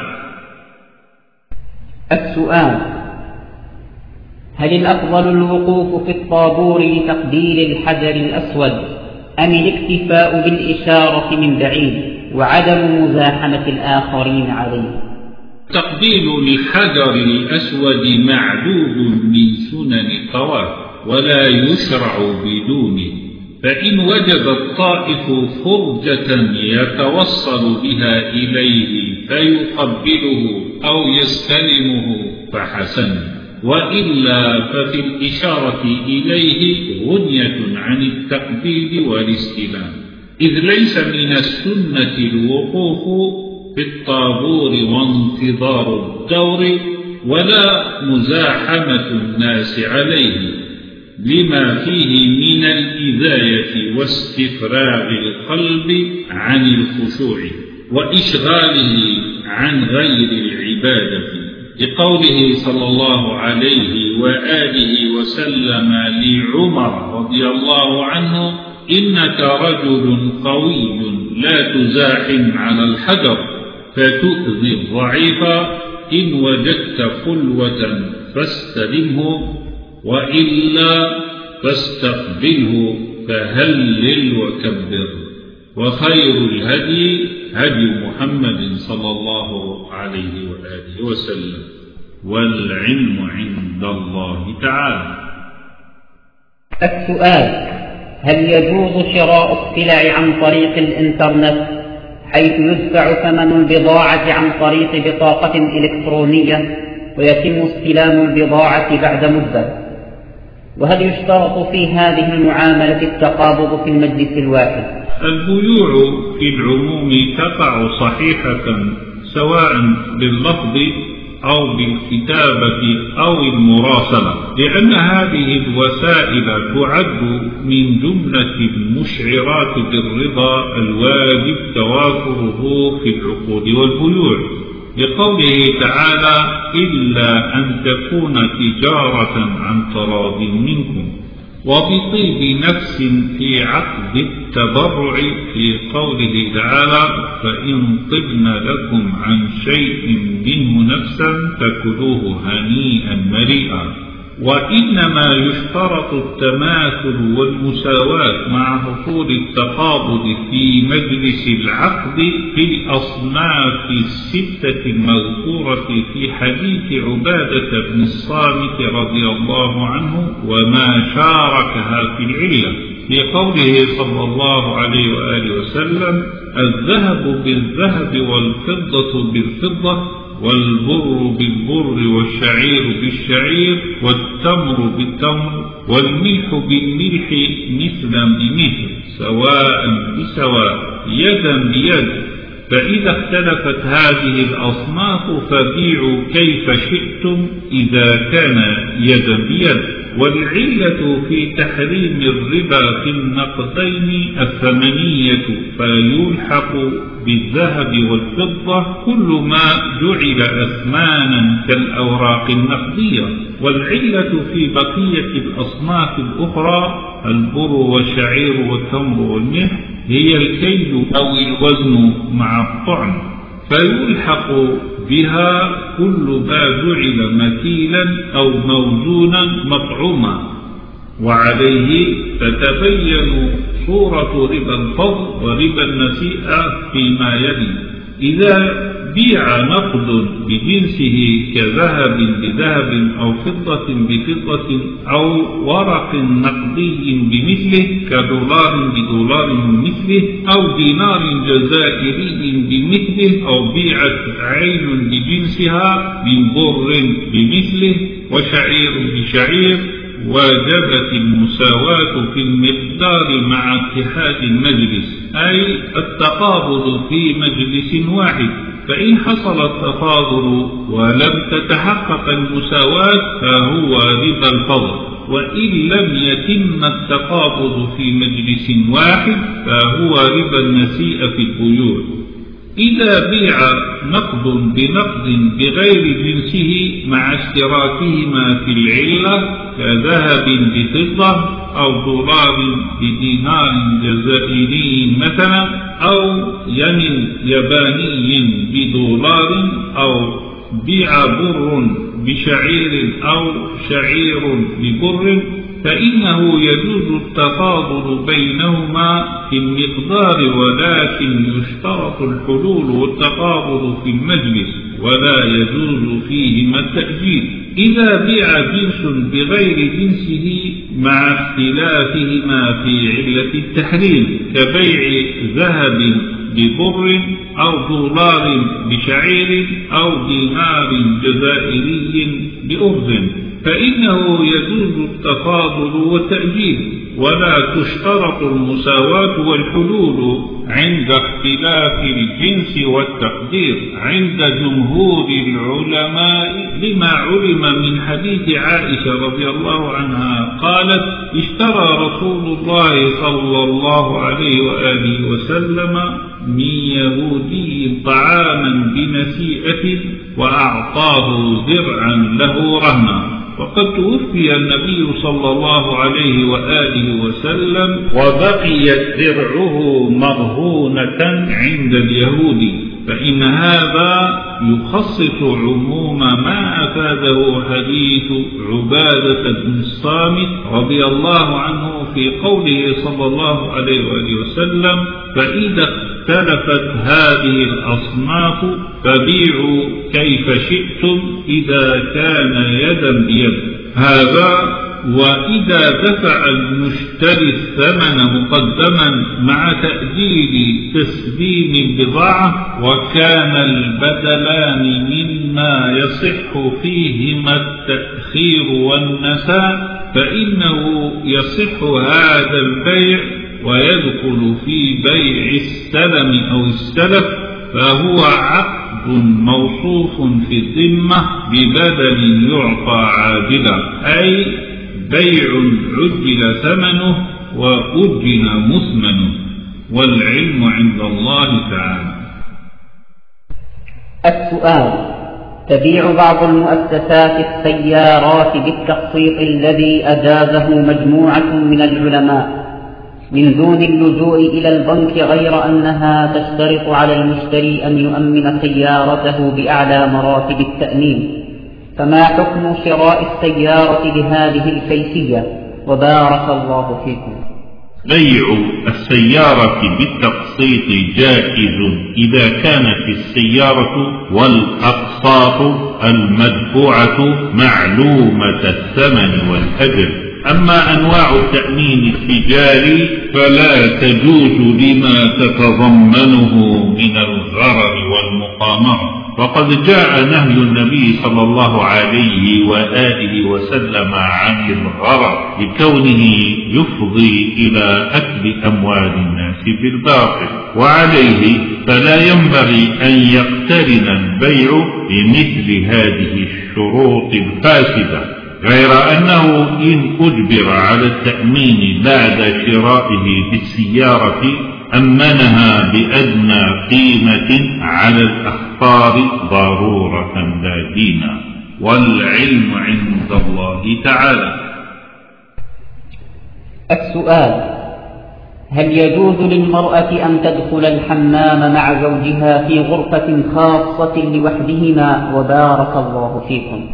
السؤال: هل الأفضل الوقوف في الطابور لتقبيل الحجر الأسود أم الاكتفاء بالإشارة من بعيد وعدم مزاحمة الآخرين عليه؟ تقبيل الحجر الأسود معدود من سنن الطواف ولا يشرع بدونه، فإن وجد الطائف فرجة يتوصل بها إليه فيقبله أو يستلمه فحسن، وإلا ففي الإشارة إليه غنية عن التقبيل والاستلام، إذ ليس من السنة الوقوف في الطابور وانتظار الدور ولا مزاحمة الناس عليه، لما فيه من الإذاية واستفراغ القلب عن الخشوع وإشغاله عن غير العبادة، لقوله صلى الله عليه وآله وسلم لعمر رضي الله عنه: إنك رجل قوي لا تزاحم على الحجر فتؤذي الضعيف، إن وجدت خلوة فاستلمه وإلا فاستقبله فهلل وكبر. وخير الهدي هدي محمد صلى الله عليه وآله وسلم، والعلم عند الله تعالى. السؤال: هل يجوز شراء السلع عن طريق الإنترنت حيث يدفع ثمن البضاعة عن طريق بطاقة إلكترونية ويتم استلام البضاعة بعد مدة؟ وهل يشترط في هذه المعاملة التقابض في المجلس الواحد؟ البيوع في العموم تقع صحيحة سواء باللفظ أو بالكتابة أو المراسلة، لأن هذه الوسائل تعد من جملة المشعرات بالرضا الواجب توافره في العقود والبيوع، لقوله تعالى: إلا أن تكون تجارة عن تراض منكم، وبطيب نفس في عقد التبرع في قوله تعالى: فإن طبن لكم عن شيء منه نفسا فكلوه هنيئا مريئا. وإنما يشترط التماثل والمساواة مع حصول التقابض في مجلس العقد في الأصناف الستة المذكورة في حديث عبادة بن الصامت رضي الله عنه وما شاركها في العلة، في قوله صلى الله عليه وآله وسلم: الذهب بالذهب والفضة بالفضة والبر بالبر والشعير بالشعير والتمر بالتمر والملح بالملح مثلا بمثل سواء بسواء يدا بيد، فإذا اختلفت هذه الأصناف فبيعوا كيف شئتم إذا كان يدا بيد. والعلة في تحريم الربا في النقدين الثمنية، فيلحق بالذهب والفضة كل ما جعل أثمانا كالأوراق النقدية. والعلة في بقية الأصناف الأخرى البر والشعير والتمر والملح هي الكيل أو الوزن مع الطعم، فيلحق بها كل ما جعل مثيلا أو موزونا مطعوما. وعليه تتبين صورة ربا الفضل وربا النسيئة فيما يلي: إذا بيع نقد بجنسه كذهب بذهب أو فضة بفضة أو ورق نقدي بمثله كدولار بدولار بمثله أو دينار جزائري بمثله أو بيعت عين بجنسها من بر بمثله وشعير بشعير، وجبت المساواة في المقدار مع اتحاد المجلس، أي التقابض في مجلس واحد. فإن حصل التفاضل ولم تتحقق المساواة فهو ربا الفضل، وإن لم يتم التقابض في مجلس واحد فهو ربا النسيء في البيوع. إذا بيع نقد بنقد بغير جنسه مع اشتراكهما في العلة كذهب بفضة أو دولار بدينار جزائري مثلا أو ين ياباني بدولار، أو بيع بر بشعير أو شعير ببر، فإنه يجوز التفاضل بينهما في المقدار، ولكن يشترط الحلول والتقابض في المجلس ولا يجوز فيهما التأجيل. إذا بيع جنس بغير جنسه مع اختلافهما في علة التحريم كبيع ذهب ببر أو دولار بشعير أو دينار جزائري بأرز، فإنه يجوز التفاضل والتأجيل ولا تشترط المساواة والحلول عند اختلاف الجنس والتقدير عند جمهور العلماء، لما علم من حديث عائشة رضي الله عنها قالت: اشترى رسول الله صلى الله عليه وآله وسلم من يهودي طعاما بنسيئة وأعطاه درعا له رهنا. وقد توفي النبي صلى الله عليه وآله وسلم وبقيت درعه مرهونة عند اليهود، فإن هذا يخصص عموم ما أفاده حديث عبادة بن الصامت رضي الله عنه في قوله صلى الله عليه وآله وسلم: فإذا اختلفت هذه الأصناف فبيعوا كيف شئتم إذا كان يدا بيد. هذا وإذا دفع المشتري الثمن مقدما مع تأجيل تسليم البضاعة وكان البدلان مما يصح فيهما التأخير والنساء، فإنه يصح هذا البيع ويدخل في بيع السلم أو السلف، فهو عقد موصوف في الذمة ببدل يعطى عاجلا، أي بيع عجل ثمنه وأجل مثمنه، والعلم عند الله تعالى. السؤال: تبيع بعض المؤسسات السيارات بالتقسيط الذي أجازه مجموعة من العلماء من دون اللجوء إلى البنك، غير أنها تشترط على المشتري أن يؤمن سيارته بأعلى مراتب التأمين، فما حكم شراء السيارة بهذه الكيفية؟ وبارك الله فيكم. بيع السيارة بالتقسيط جائز إذا كانت السيارة والأقساط المدفوعة معلومة الثمن والأجل. أما أنواع التأمين التجاري فلا تجوز لما تتضمنه من الغرر والمقامرة، وقد جاء نهي النبي صلى الله عليه وآله وسلم عن الغرر لكونه يفضي إلى أكل أموال الناس بالباطل، وعليه فلا ينبغي أن يقترن البيع بمثل هذه الشروط الفاسدة، غير أنه إن أجبر على التأمين بعد شرائه بالسيارة أمنها بأدنى قيمة على الأخطار ضرورة لا دينا، والعلم عند الله تعالى. السؤال: هل يجوز للمرأة أن تدخل الحمام مع زوجها في غرفة خاصة لوحدهما؟ وبارك الله فيكم.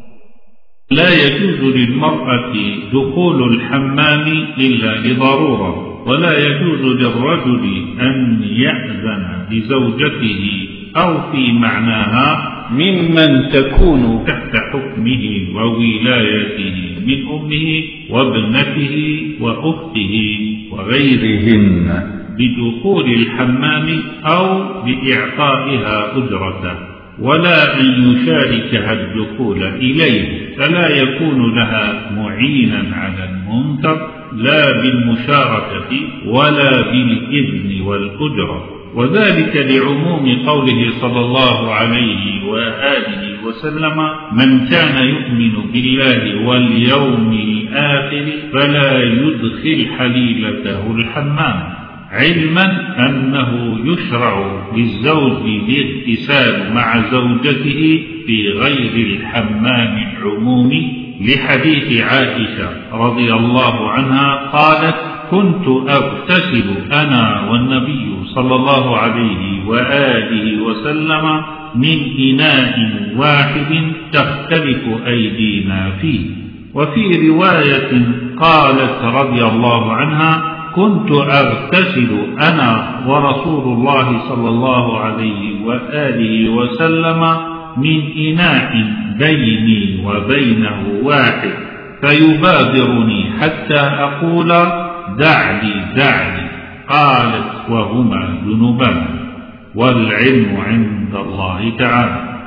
لا يجوز للمرأة دخول الحمام إلا لضرورة، ولا يجوز للرجل أن يأذن لزوجته أو في معناها ممن تكون تحت حكمه وولايته من أمه وابنته وأخته وغيرهن بدخول الحمام أو بإعطائها أجرته، ولا أن يشاركها الدخول إليه، فلا يكون لها معينا على المنكر لا بالمشاركة ولا بالإذن والأجرة، وذلك لعموم قوله صلى الله عليه وآله وسلم: من كان يؤمن بالله واليوم الآخر فلا يدخل حليلته الحمام، علما أنه يشرع للزوج الاغتسال مع زوجته في غير الحمام العمومي، لحديث عائشة رضي الله عنها قالت: كنت أغتسل أنا والنبي صلى الله عليه وآله وسلم من إناء واحد تختلف أيدينا فيه. وفي رواية قالت رضي الله عنها: كنت أغتسل أنا ورسول الله صلى الله عليه وآله وسلم من إناء بيني وبينه واحد، فيبادرني حتى أقول: دعني دعني، قالت: وهما جنبان، والعلم عند الله تعالى.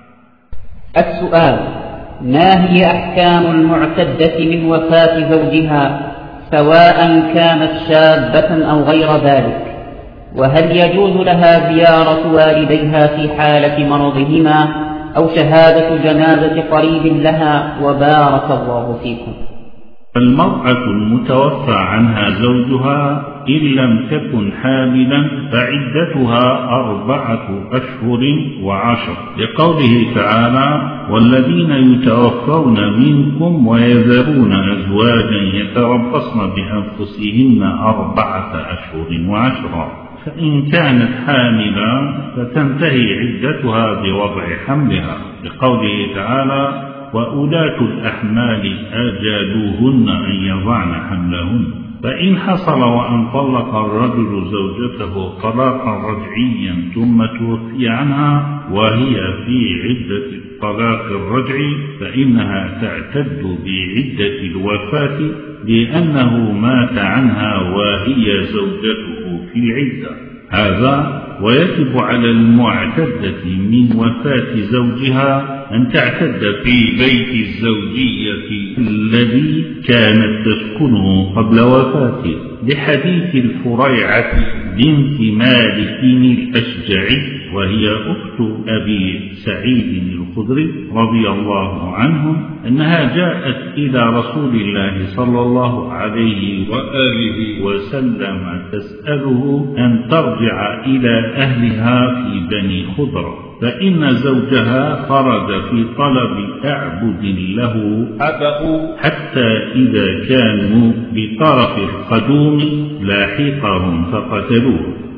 السؤال: ما هي أحكام المعتدة من وفاة زوجها سواء كانت شابة أو غير ذلك؟ وهل يجوز لها زيارة والديها في حالة مرضهما أو شهادة جنازة قريب لها؟ وبارك الله فيكم. المرأة المتوفى عنها زوجها إن لم تكن حاملا فعدتها 4 أشهر و10، لقوله تعالى: والذين يتوفون منكم ويذرون أزواجا يتربصن بأنفسهن 4 أشهر و10، فإن كانت حاملا فتنتهي عدتها بوضع حملها، لقوله تعالى: وأولاة الأحمال أجالوهن أن يضعن حملهن. فإن حصل وأن طلق الرجل زوجته طلاقا رجعيا ثم توفي عنها وهي في عدة الطلاق الرجعي فإنها تعتد بعدة الوفاة، لأنه مات عنها وهي زوجته في العدة. هذا ويجب على المعتدة من وفاة زوجها أن تعتد في بيت الزوجية الذي كانت تسكنه قبل وفاته، لحديث الفريعة بنت مالك الأشجعي وهي أخت أبي سعيد الخدري رضي الله عنهم أنها جاءت إلى رسول الله صلى الله عليه وآله وسلم تسأله أن ترجع إلى أهلها في بني خضرة، فإن زوجها خرج في طلب أعبد له أبأوا حتى إذا كانوا بطرف القدوم لاحقهم فقتلوه،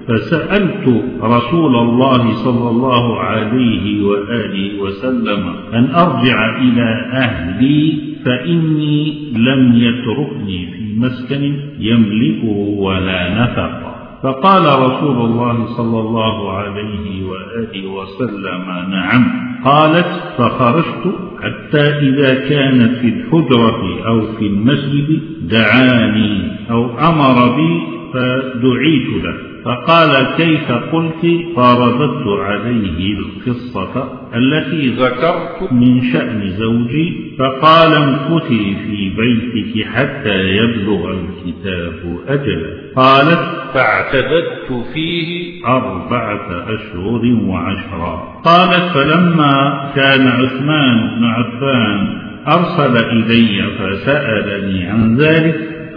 فسألت رسول الله صلى الله عليه وآله وسلم أن أرجع إلى أهلي فإني لم يتركني في مسكن يملكه ولا نفقه. فقال رسول الله صلى الله عليه وآله وسلم نعم. قالت فخرجت حتى إذا كانت في الحجرة أو في المسجد دعاني أو أمر بي فدعيت له فقال كيف قلت؟ فرددت عليه القصة التي ذكرت من شأن زوجي فقال امكثي في بيتك حتى يبلغ الكتاب أجله. قالت فاعتددت فيه 4 أشهر و10. قالت فلما كان عثمان بن عفان أرسل إلي فسألني عن ذلك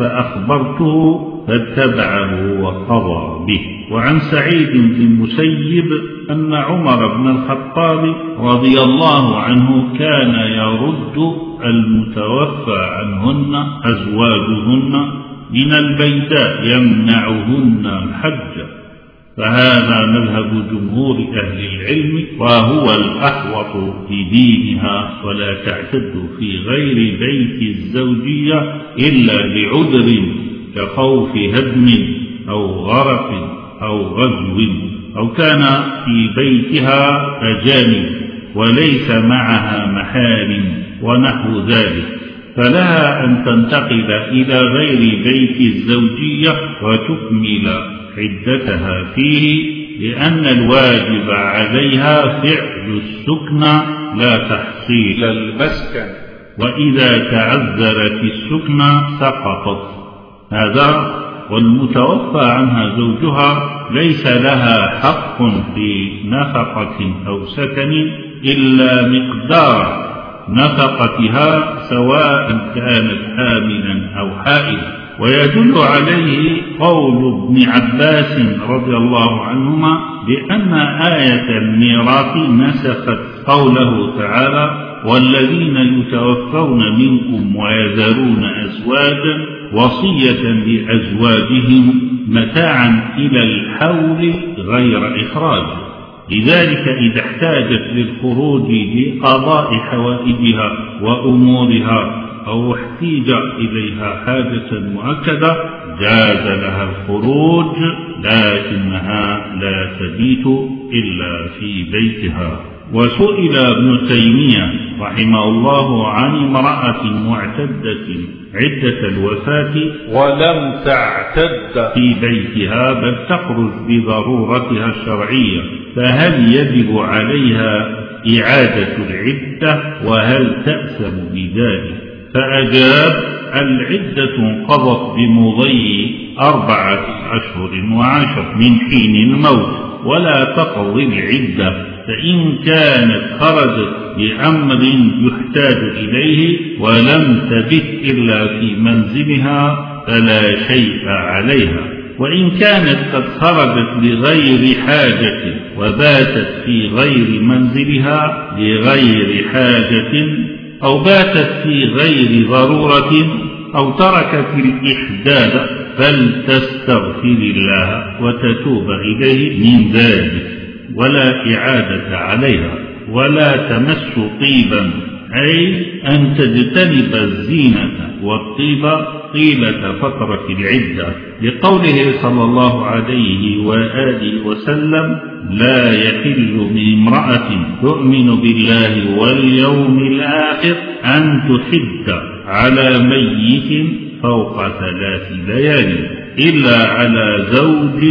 فأخبرته فاتبعه وقضى به. وعن سعيد بن المسيب أن عمر بن الخطاب رضي الله عنه كان يرد المتوفى عنهن أزواجهن من البيداء يمنعهن الحج، فهذا مذهب جمهور أهل العلم وهو الأحوط في دينها، ولا تعتد في غير بيت الزوجية إلا لعذر كخوف هدم أو غرق أو غزو أو كان في بيتها أجانب وليس معها محارم ونحو ذلك، فلها أن تنتقل إلى غير بيت الزوجية وتكمل عدتها فيه، لأن الواجب عليها فعل السكنى لا تحصيل المسكن، وإذا تعذرت السكنى سقطت. هذا والمتوفى عنها زوجها ليس لها حق في نفقة أو سكن إلا مقدار نفقتها سواء كانت حاملا أو حائلا. ويدل عليه قول ابن عباس رضي الله عنهما بأن آية الميراث نسخت قوله تعالى والذين يتوفون منكم ويذرون أزواجا وصية لأزواجهم متاعا إلى الحول غير إخراج. لذلك إذا احتاجت للخروج لقضاء حوائجها وأمورها أو احتيج إليها حاجة مؤكدة جاز لها الخروج، لكنها لا تبيت إلا في بيتها. وسئل ابن تيمية رحمه الله عن امرأة معتدة عدة الوفاة ولم تعتد في بيتها بل تخرج بضرورتها الشرعية، فهل يجب عليها إعادة العدة وهل تأثم بذلك؟ فأجاب العدة انقضت بمضي 4 أشهر و10 من حين الموت ولا تقضي العدة، فإن كانت خرجت بأمر يحتاج إليه ولم تبت إلا في منزلها فلا شيء عليها، وإن كانت قد خرجت لغير حاجة وباتت في غير منزلها لغير حاجة أو باتت في غير ضرورة أو تركت الإحداد فلتستغفر الله وتتوب إليه من ذلك ولا إعادة عليها. ولا تمس طيبا أي أن تجتنب الزينة والطيب طيلة فترة العدة، لقوله صلى الله عليه وآله وسلم لا يحل من امرأة تؤمن بالله واليوم الآخر أن تحد على ميت فوق 3 ليال إلا على زوج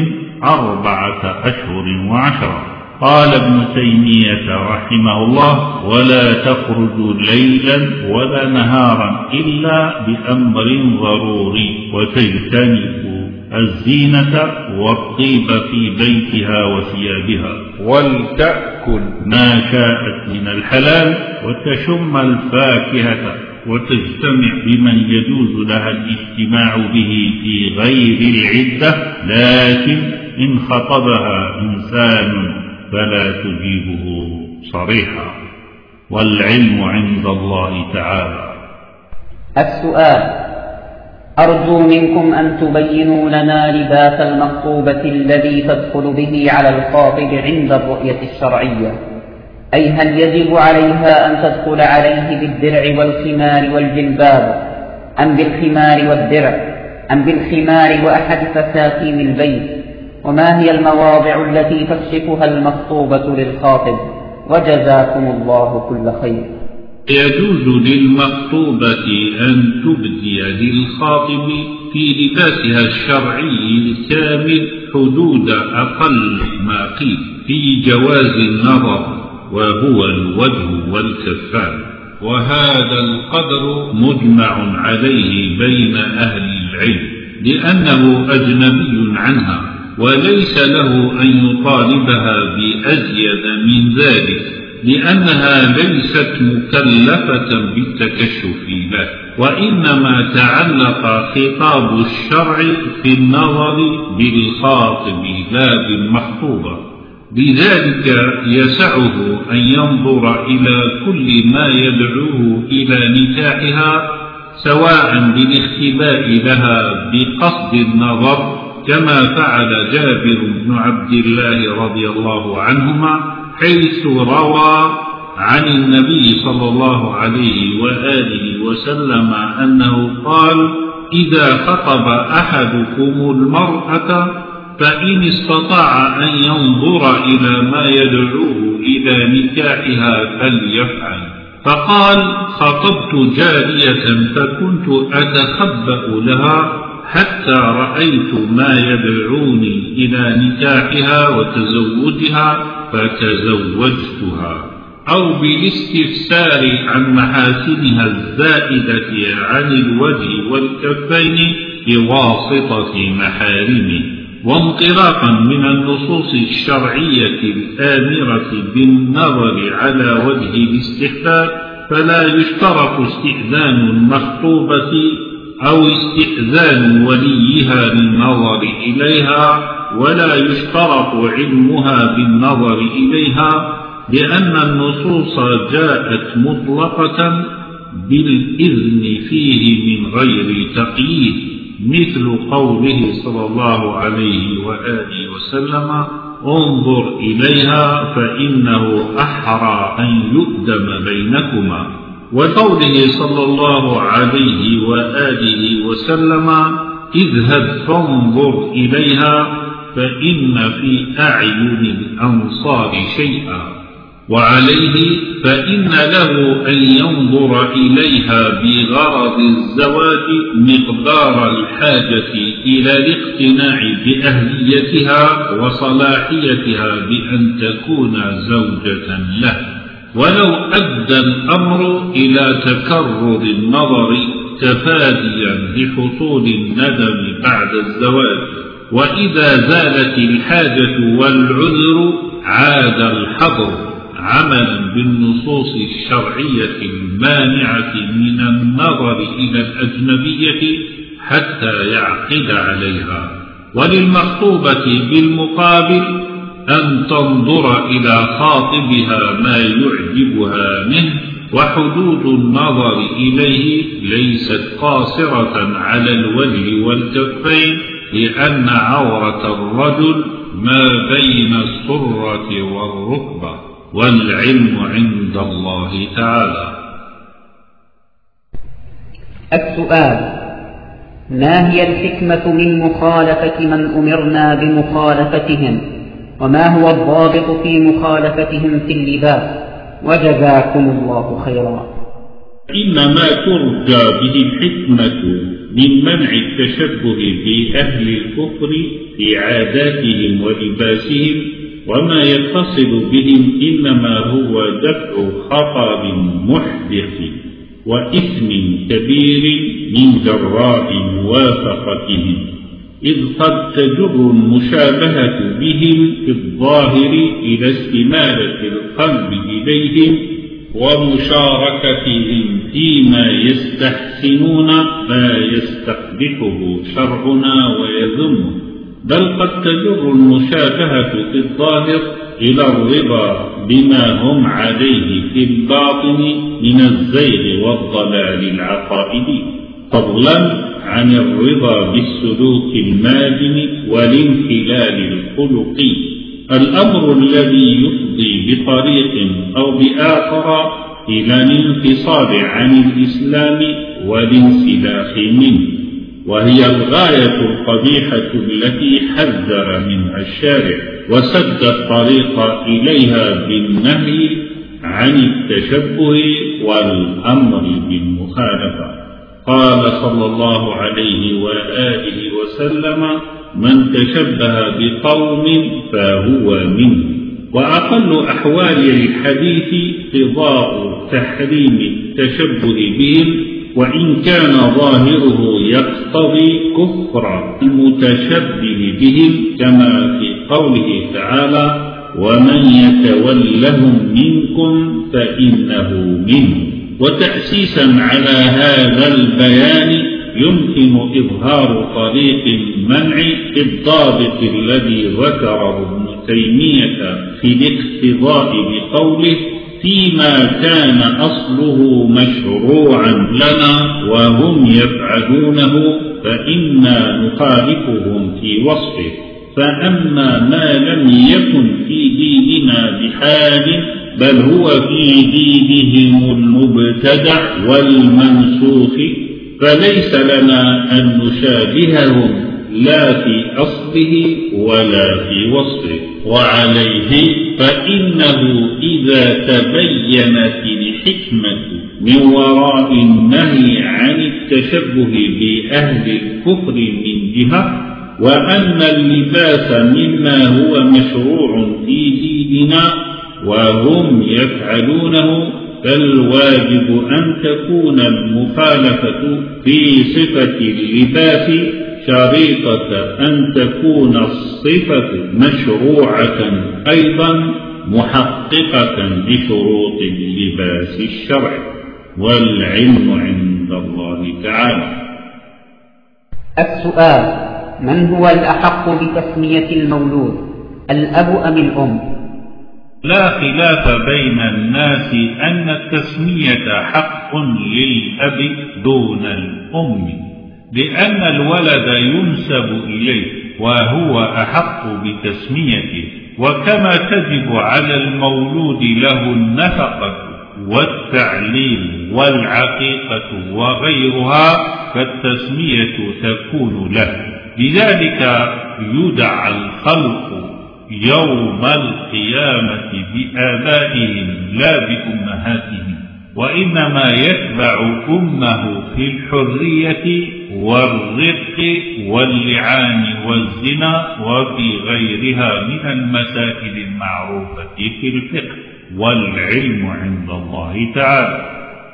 4 أشهر و10. قال ابن تيمية رحمه الله ولا تخرج ليلا ولا نهارا إلا بأمر ضروري، وتجتنب الزينة والطيب في بيتها وثيابها، ولتأكل ما شاءت من الحلال وتشم الفاكهة وتجتمع بمن يجوز لها الاجتماع به في غير العدة، لكن إن خطبها إنسان فلا تجيبه صريحا، والعلم عند الله تعالى. السؤال: أرجو منكم أن تبينوا لنا لباس المخطوبة الذي تدخل به على الخاطب عند الرؤية الشرعية، أي هل يجب عليها أن تدخل عليه بالدرع والخمار والجلباب، أم بالخمار والدرع، أم بالخمار وأحد فساتين البيت؟ وما هي المواضع التي تكشفها المخطوبة للخاطب؟ وجزاكم الله كل خير. يجوز للمخطوبة أن تبدي للخاطب في لباسها الشرعي الكامل حدود أقل ما قيل في جواز النظر، وهو الوجه والكفان، وهذا القدر مجمع عليه بين أهل العلم، لأنه أجنبي عنها وليس له أن يطالبها بأزيد من ذلك، لأنها ليست مكلفة بالتكشف له، وإنما تعلق خطاب الشرع في النظر بالخاطب لا بالمخطوبة، لذلك يسعه أن ينظر إلى كل ما يدعوه إلى نكاحها، سواء بالاختباء لها بقصد النظر كما فعل جابر بن عبد الله رضي الله عنهما، حيث روى عن النبي صلى الله عليه وآله وسلم أنه قال: إذا خطب أحدكم المرأة فإن استطاع أن ينظر إلى ما يدعوه إلى نكاحها فليفعل. فقال: خطبت جارية فكنت أتخبأ لها حتى رأيت ما يدعوني إلى نكاحها وتزوجها فتزوجتها. أو بالاستفسار عن محاسنها الزائدة عن الوجه والكفين بواسطة محارمه. وانطلاقا من النصوص الشرعية الآمرة بالنظر على وجه الاستحباب، فلا يشترط استئذان المخطوبة أو استئذان وليها للنظر إليها، ولا يشترط علمها بالنظر إليها، لأن النصوص جاءت مطلقة بالإذن فيه من غير تقييد، مثل قوله صلى الله عليه وآله وسلم: انظر إليها فإنه أحرى أن يؤدم بينكما، وقوله صلى الله عليه وآله وسلم: اذهب فانظر إليها فإن في أعين الأنصار شيئا. وعليه فإن له أن ينظر إليها بغرض الزواج مقدار الحاجة إلى الاقتناع بأهليتها وصلاحيتها بأن تكون زوجة له، ولو أدى الأمر إلى تكرر النظر تفاديا لحصول الندم بعد الزواج. وإذا زالت الحاجة والعذر عاد الحظر، عملا بالنصوص الشرعية المانعة من النظر إلى الأجنبية حتى يعقد عليها. وللمخطوبة بالمقابل أن تنظر إلى خاطبها ما يعجبها منه، وحدود النظر إليه ليست قاصرة على الوجه والكفين، لأن عورة الرجل ما بين السرة والركبة، والعلم عند الله تعالى. السؤال: ما هي الحكمة من مخالفة من أمرنا بمخالفتهم؟ وما هو الضابط في مخالفتهم في اللباس؟ وجزاكم الله خيرا. إنما ترجى به الحكمة من منع التشبه بأهل الكفر في عاداتهم ولباسهم، وما يتصل بهم إنما هو دفع خطر محدث وإثم كبير من جراء موافقتهم، إذ قد تجر المشابهة بهم في الظاهر إلى استمالة القلب إليهم ومشاركتهم فيما يستحسنون ما يستقبحه شرعنا ويذمه، بل قد تجر المشابهة في الظاهر إلى الرضا بما هم عليه في الباطن من الزيغ والضلال العقائدي، فضلا عن الرضا بالسلوك المادن والانحلال الخلقي. الأمر الذي يفضي بطريق أو بآخر إلى الانفصال عن الإسلام والانسلاخ منه، وهي الغاية القبيحة التي حذر منها الشارع وسد الطريق إليها بالنهي عن التشبه والأمر بالمخالفة. قال صلى الله عليه وآله وسلم: من تشبه بقوم فهو منه. وأقل أحوال الحديث قضاء تحريم التشبه بهم، وإن كان ظاهره يقتضي كفر المتشبه بهم، كما في قوله تعالى: ومن يتولهم منكم فإنه منه. وتأسيسا على هذا البيان يمكن إظهار طريق المنع بالضابط الذي ذكره ابن تيمية في الاقتضاء بقوله: فيما كان أصله مشروعا لنا وهم يفعلونه فإنا نخالفهم في وصفه، فأما ما لم يكن في ديننا بحال بل هو في دينهم المبتدع والمنسوخ فليس لنا أن نشابههم لا في أصله ولا في وصفه. وعليه فإنه إذا تبينت الحكمة من وراء النهي عن التشبه بأهل الكفر من جهة، وأن اللباس مما هو مشروع في ديننا وهم يفعلونه، فالواجب أن تكون المخالفة في صفة اللباس شريطة أن تكون الصفة مشروعة أيضا محققة لشروط اللباس الشرعي، والعلم عند الله تعالى. السؤال: من هو الأحق بتسمية المولود، الأب أم الأم؟ لا خلاف بين الناس أن التسمية حق للأب دون الأم، لأن الولد ينسب إليه وهو أحق بتسميته، وكما تجب على المولود له النفقة والتعليم والعقيقة وغيرها، فالتسمية تكون له. لذلك يدعى الخلق يوم القيامة بآبائهم لا بأمهاتهم، وإنما يتبع أمه في الحرية والرق واللعان والزنا وفي غيرها من المسائل المعروفة في الفقه، والعلم عند الله تعالى.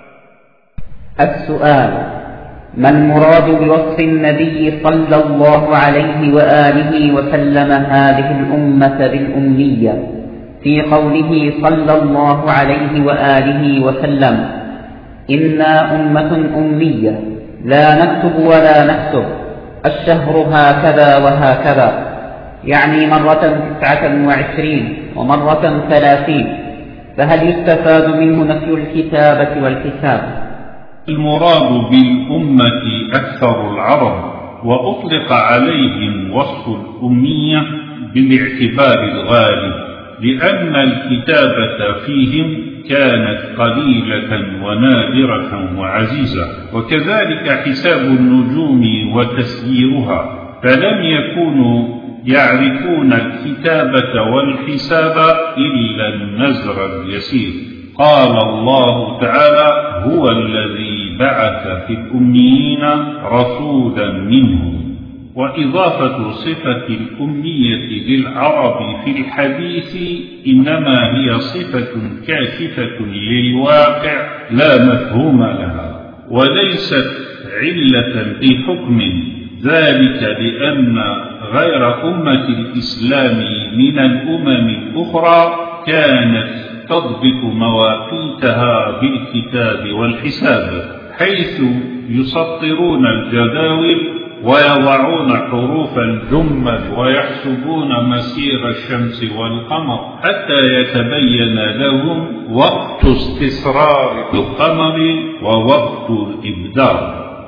السؤال: ما المراد بوصف النبي صلى الله عليه وآله وسلم هذه الأمة بالأمية في قوله صلى الله عليه وآله وسلم: إنا أمة أمية لا نكتب ولا نكتب، الشهر هكذا وهكذا، يعني مرة 29 ومرة 30، فهل يستفاد منه نفي الكتابة والحساب؟ المراد بالأمة أكثر العرب، وأطلق عليهم وصف الأمية بالاعتبار الغالب، لأن الكتابة فيهم كانت قليلة ونادرة وعزيزة، وكذلك حساب النجوم وتسييرها، فلم يكونوا يعرفون الكتابة والحساب إلا النزر اليسير. قال الله تعالى: هو الذي بعث في الأميين رسولا منهم. وإضافة صفة الأمية للعرب في الحديث إنما هي صفة كاشفة للواقع لا مفهوم لها، وليست علة في حكم، ذلك لأن غير أمة الإسلام من الأمم الأخرى كانت تضبط مواقيتها بالكتاب والحساب، حيث يسطرون الجداول ويضعون حروف الجمل ويحسبون مسير الشمس والقمر حتى يتبين لهم وقت استسرار القمر ووقت الإبدار.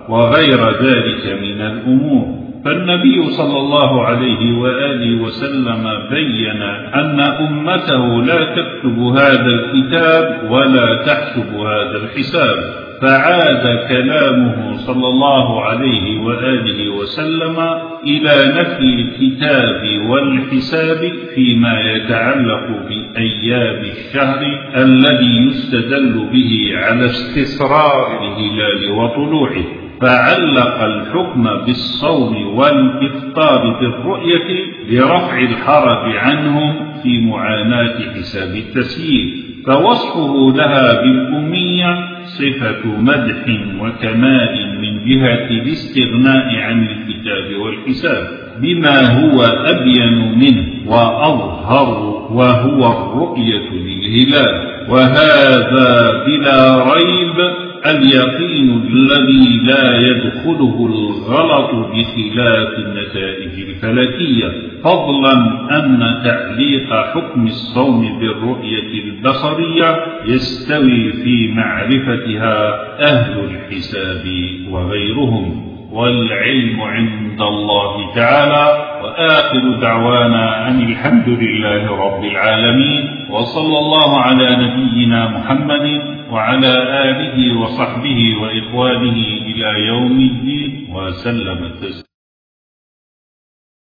وغير ذلك من الأمور. فالنبي صلى الله عليه وآله وسلم بين أن أمته لا تكتب هذا الكتاب ولا تحسب هذا الحساب، فعاد كلامه صلى الله عليه وآله وسلم إلى نفي الكتاب والحساب فيما يتعلق بأيام الشهر الذي يستدل به على استسرار الهلال وطلوعه، فعلق الحكم بالصوم والإفطار بالرؤية لرفع الحرج عنهم في معاناة حساب التسيير. فوصفه لها بالأمية صفة مدح وكمال من جهة الاستغناء عن الكتاب والحساب بما هو أبين منه وأظهر، وهو الرؤية للهلال، وهذا بلا ريب اليقين الذي لا يدخله الغلط بخلاف النتائج الفلكية، فضلا أن تعليق حكم الصوم بالرؤية البصرية يستوي في معرفتها أهل الحساب وغيرهم، والعلم عند الله تعالى. وآخر دعوانا أن الحمد لله رب العالمين، وصلى الله على نبينا محمد وعلى آله وصحبه وإخوانه إلى يوم الدين وسلم تسليما.